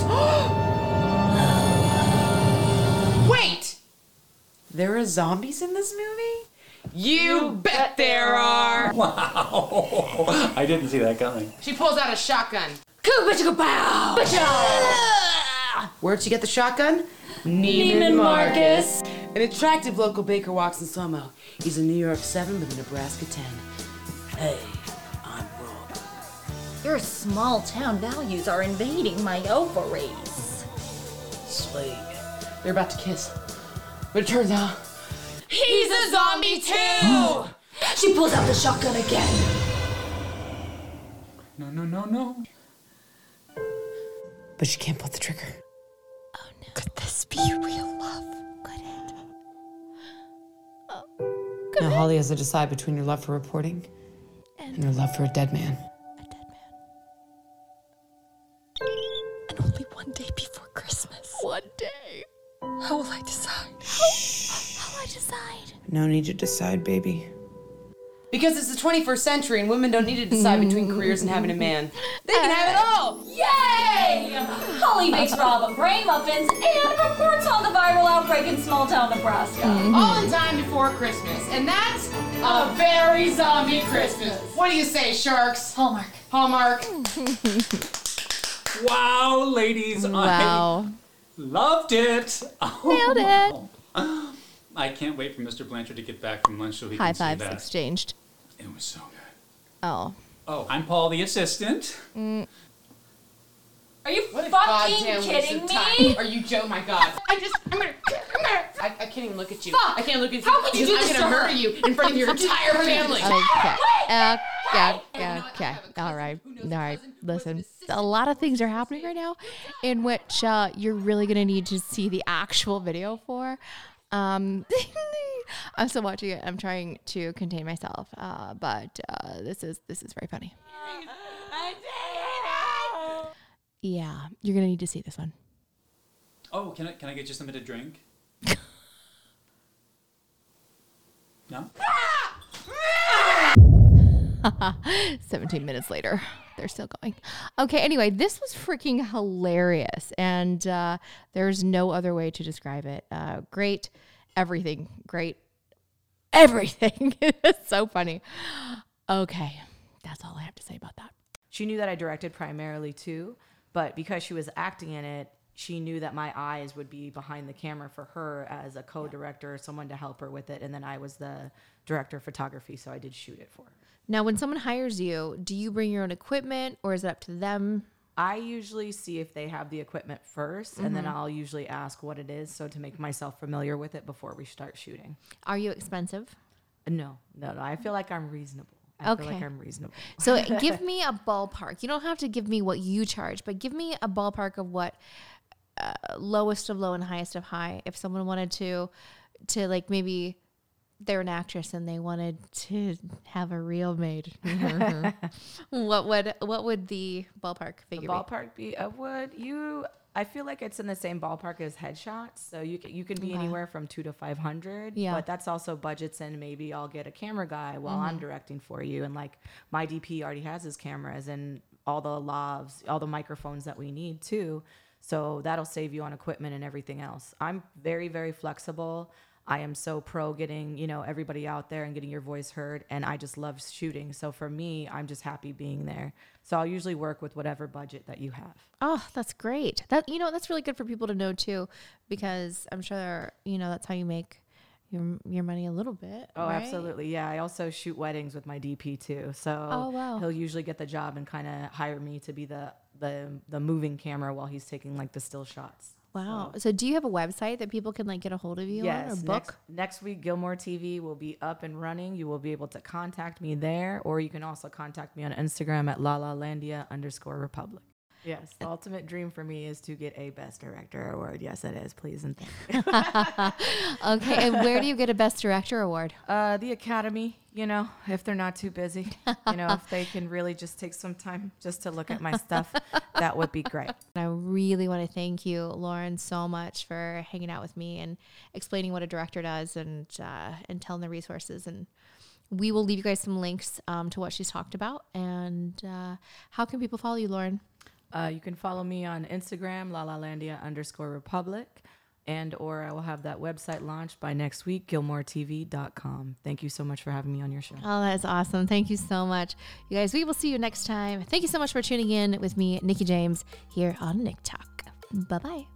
Speaker 10: Wait! There are zombies in this movie? You, you bet, bet there are!
Speaker 8: Wow, I didn't see that coming.
Speaker 10: She pulls out a shotgun.
Speaker 9: Bow!
Speaker 10: Where'd she get the shotgun?
Speaker 9: Neiman, Neiman Marcus.
Speaker 10: An attractive local baker walks in slow-mo. He's a New York seven with a Nebraska ten. Hey, I'm Rob.
Speaker 9: Your small town values are invading my ovaries.
Speaker 10: Sweet. They're about to kiss. But it turns out,
Speaker 9: he's a zombie too! She pulls out the shotgun again.
Speaker 8: No, no, no, no.
Speaker 10: But she can't pull the trigger.
Speaker 1: Oh no.
Speaker 9: Could this be real love?
Speaker 1: Could it? Oh.
Speaker 10: Could now, it? Holly has to decide between your love for reporting and, and your love for a dead man.
Speaker 1: A dead man.
Speaker 9: And only one day before Christmas.
Speaker 1: One day.
Speaker 9: How will I decide?
Speaker 1: How, how will I decide?
Speaker 10: No need to decide, baby. Because it's the twenty-first century and women don't need to decide between careers and having a man. They can have it all!
Speaker 9: Yay! Holly makes Rob brain muffins and reports on the viral outbreak in small town Nebraska.
Speaker 10: Mm-hmm. All in time before Christmas. And that's a very zombie Christmas. What do you say, sharks?
Speaker 9: Hallmark.
Speaker 10: Hallmark.
Speaker 8: Wow, ladies.
Speaker 1: Wow.
Speaker 8: I loved it.
Speaker 1: Nailed it.
Speaker 8: I can't wait for Mister Blanchard to get back from lunch so he
Speaker 1: High
Speaker 8: can see
Speaker 1: fives
Speaker 8: that.
Speaker 1: exchanged.
Speaker 8: It was so good.
Speaker 1: Oh.
Speaker 8: Oh, I'm Paul, the assistant.
Speaker 1: Mm.
Speaker 9: Are you
Speaker 10: what
Speaker 9: fucking kidding me?
Speaker 10: Are you Joe? My God. I just, I'm gonna, I'm gonna, I, I can't even look at you.
Speaker 9: Fuck.
Speaker 10: I can't look at you.
Speaker 9: How could you do
Speaker 10: I'm
Speaker 9: this
Speaker 10: gonna
Speaker 9: to her?
Speaker 10: murder you in front of your entire family.
Speaker 1: Okay. Uh, yeah, yeah, okay. All right. All right. Listen, a lot of things are happening right now in which uh, you're really going to need to see the actual video for. Um, I'm still watching it. I'm trying to contain myself, uh, but uh, this is this is very funny. Yeah, you're gonna need to see this one.
Speaker 8: Oh, can I can I get you something to drink? No?
Speaker 1: seventeen minutes later, they're still going. Okay, anyway, this was freaking hilarious, and uh, there's no other way to describe it. Uh, great everything. Great everything. It's so funny. Okay, that's all I have to say about that.
Speaker 2: She knew that I directed primarily too, but because she was acting in it, she knew that my eyes would be behind the camera for her as a co-director, someone to help her with it, and then I was the director of photography, so I did shoot it for her.
Speaker 1: Now, when someone hires you, do you bring your own equipment, or is it up to them?
Speaker 2: I usually see if they have the equipment first, mm-hmm. and then I'll usually ask what it is, so to make myself familiar with it before we start shooting.
Speaker 1: Are you expensive?
Speaker 2: No, no, no. I feel like I'm reasonable. I
Speaker 1: okay.
Speaker 2: feel like I'm reasonable.
Speaker 1: So give me a ballpark. You don't have to give me what you charge, but give me a ballpark of what uh, lowest of low and highest of high. If someone wanted to, to like maybe they're an actress and they wanted to have a reel made, what would what would the ballpark figure
Speaker 2: the ballpark be? be uh, would you? I feel like it's in the same ballpark as headshots, so you can, you can be okay. anywhere from two to five hundred. Yeah, but that's also budgets, and maybe I'll get a camera guy while mm-hmm. I'm directing for you. And like my D P already has his cameras and all the lavs, all the microphones that we need too. So that'll save you on equipment and everything else. I'm very very flexible. I am so pro getting, you know, everybody out there and getting your voice heard. And I just love shooting. So for me, I'm just happy being there. So I'll usually work with whatever budget that you have.
Speaker 1: Oh, that's great. That, you know, that's really good for people to know too, because I'm sure, you know, that's how you make your your money a little bit.
Speaker 2: Oh,
Speaker 1: right?
Speaker 2: Absolutely. Yeah. I also shoot weddings with my D P too. So
Speaker 1: oh, wow.
Speaker 2: he'll usually get the job and kind of hire me to be the, the, the moving camera while he's taking like the still shots.
Speaker 1: Wow. So. so do you have a website that people can like get a hold of you
Speaker 2: yes,
Speaker 1: on or book?
Speaker 2: Next, next week, Gilmore T V will be up and running. You will be able to contact me there, or you can also contact me on Instagram at lalalandia underscore republic. Yes, the ultimate dream for me is to get a Best Director award. Yes, it is. Please and thank you.
Speaker 1: Okay, and where do you get a Best Director award?
Speaker 2: Uh, the Academy, you know, if they're not too busy, you know, if they can really just take some time just to look at my stuff, that would be great.
Speaker 1: I really want to thank you, Lauren, so much for hanging out with me and explaining what a director does and uh, and telling the resources. And we will leave you guys some links um, to what she's talked about. And uh, how can people follow you, Lauren?
Speaker 2: Uh, you can follow me on Instagram, lalalandia underscore republic, and or I will have that website launched by next week, gilmore t v dot com. Thank you so much for having me on your show.
Speaker 1: Oh, that's awesome. Thank you so much. You guys, we will see you next time. Thank you so much for tuning in with me, Nikki James, here on Nick Talk. Bye-bye.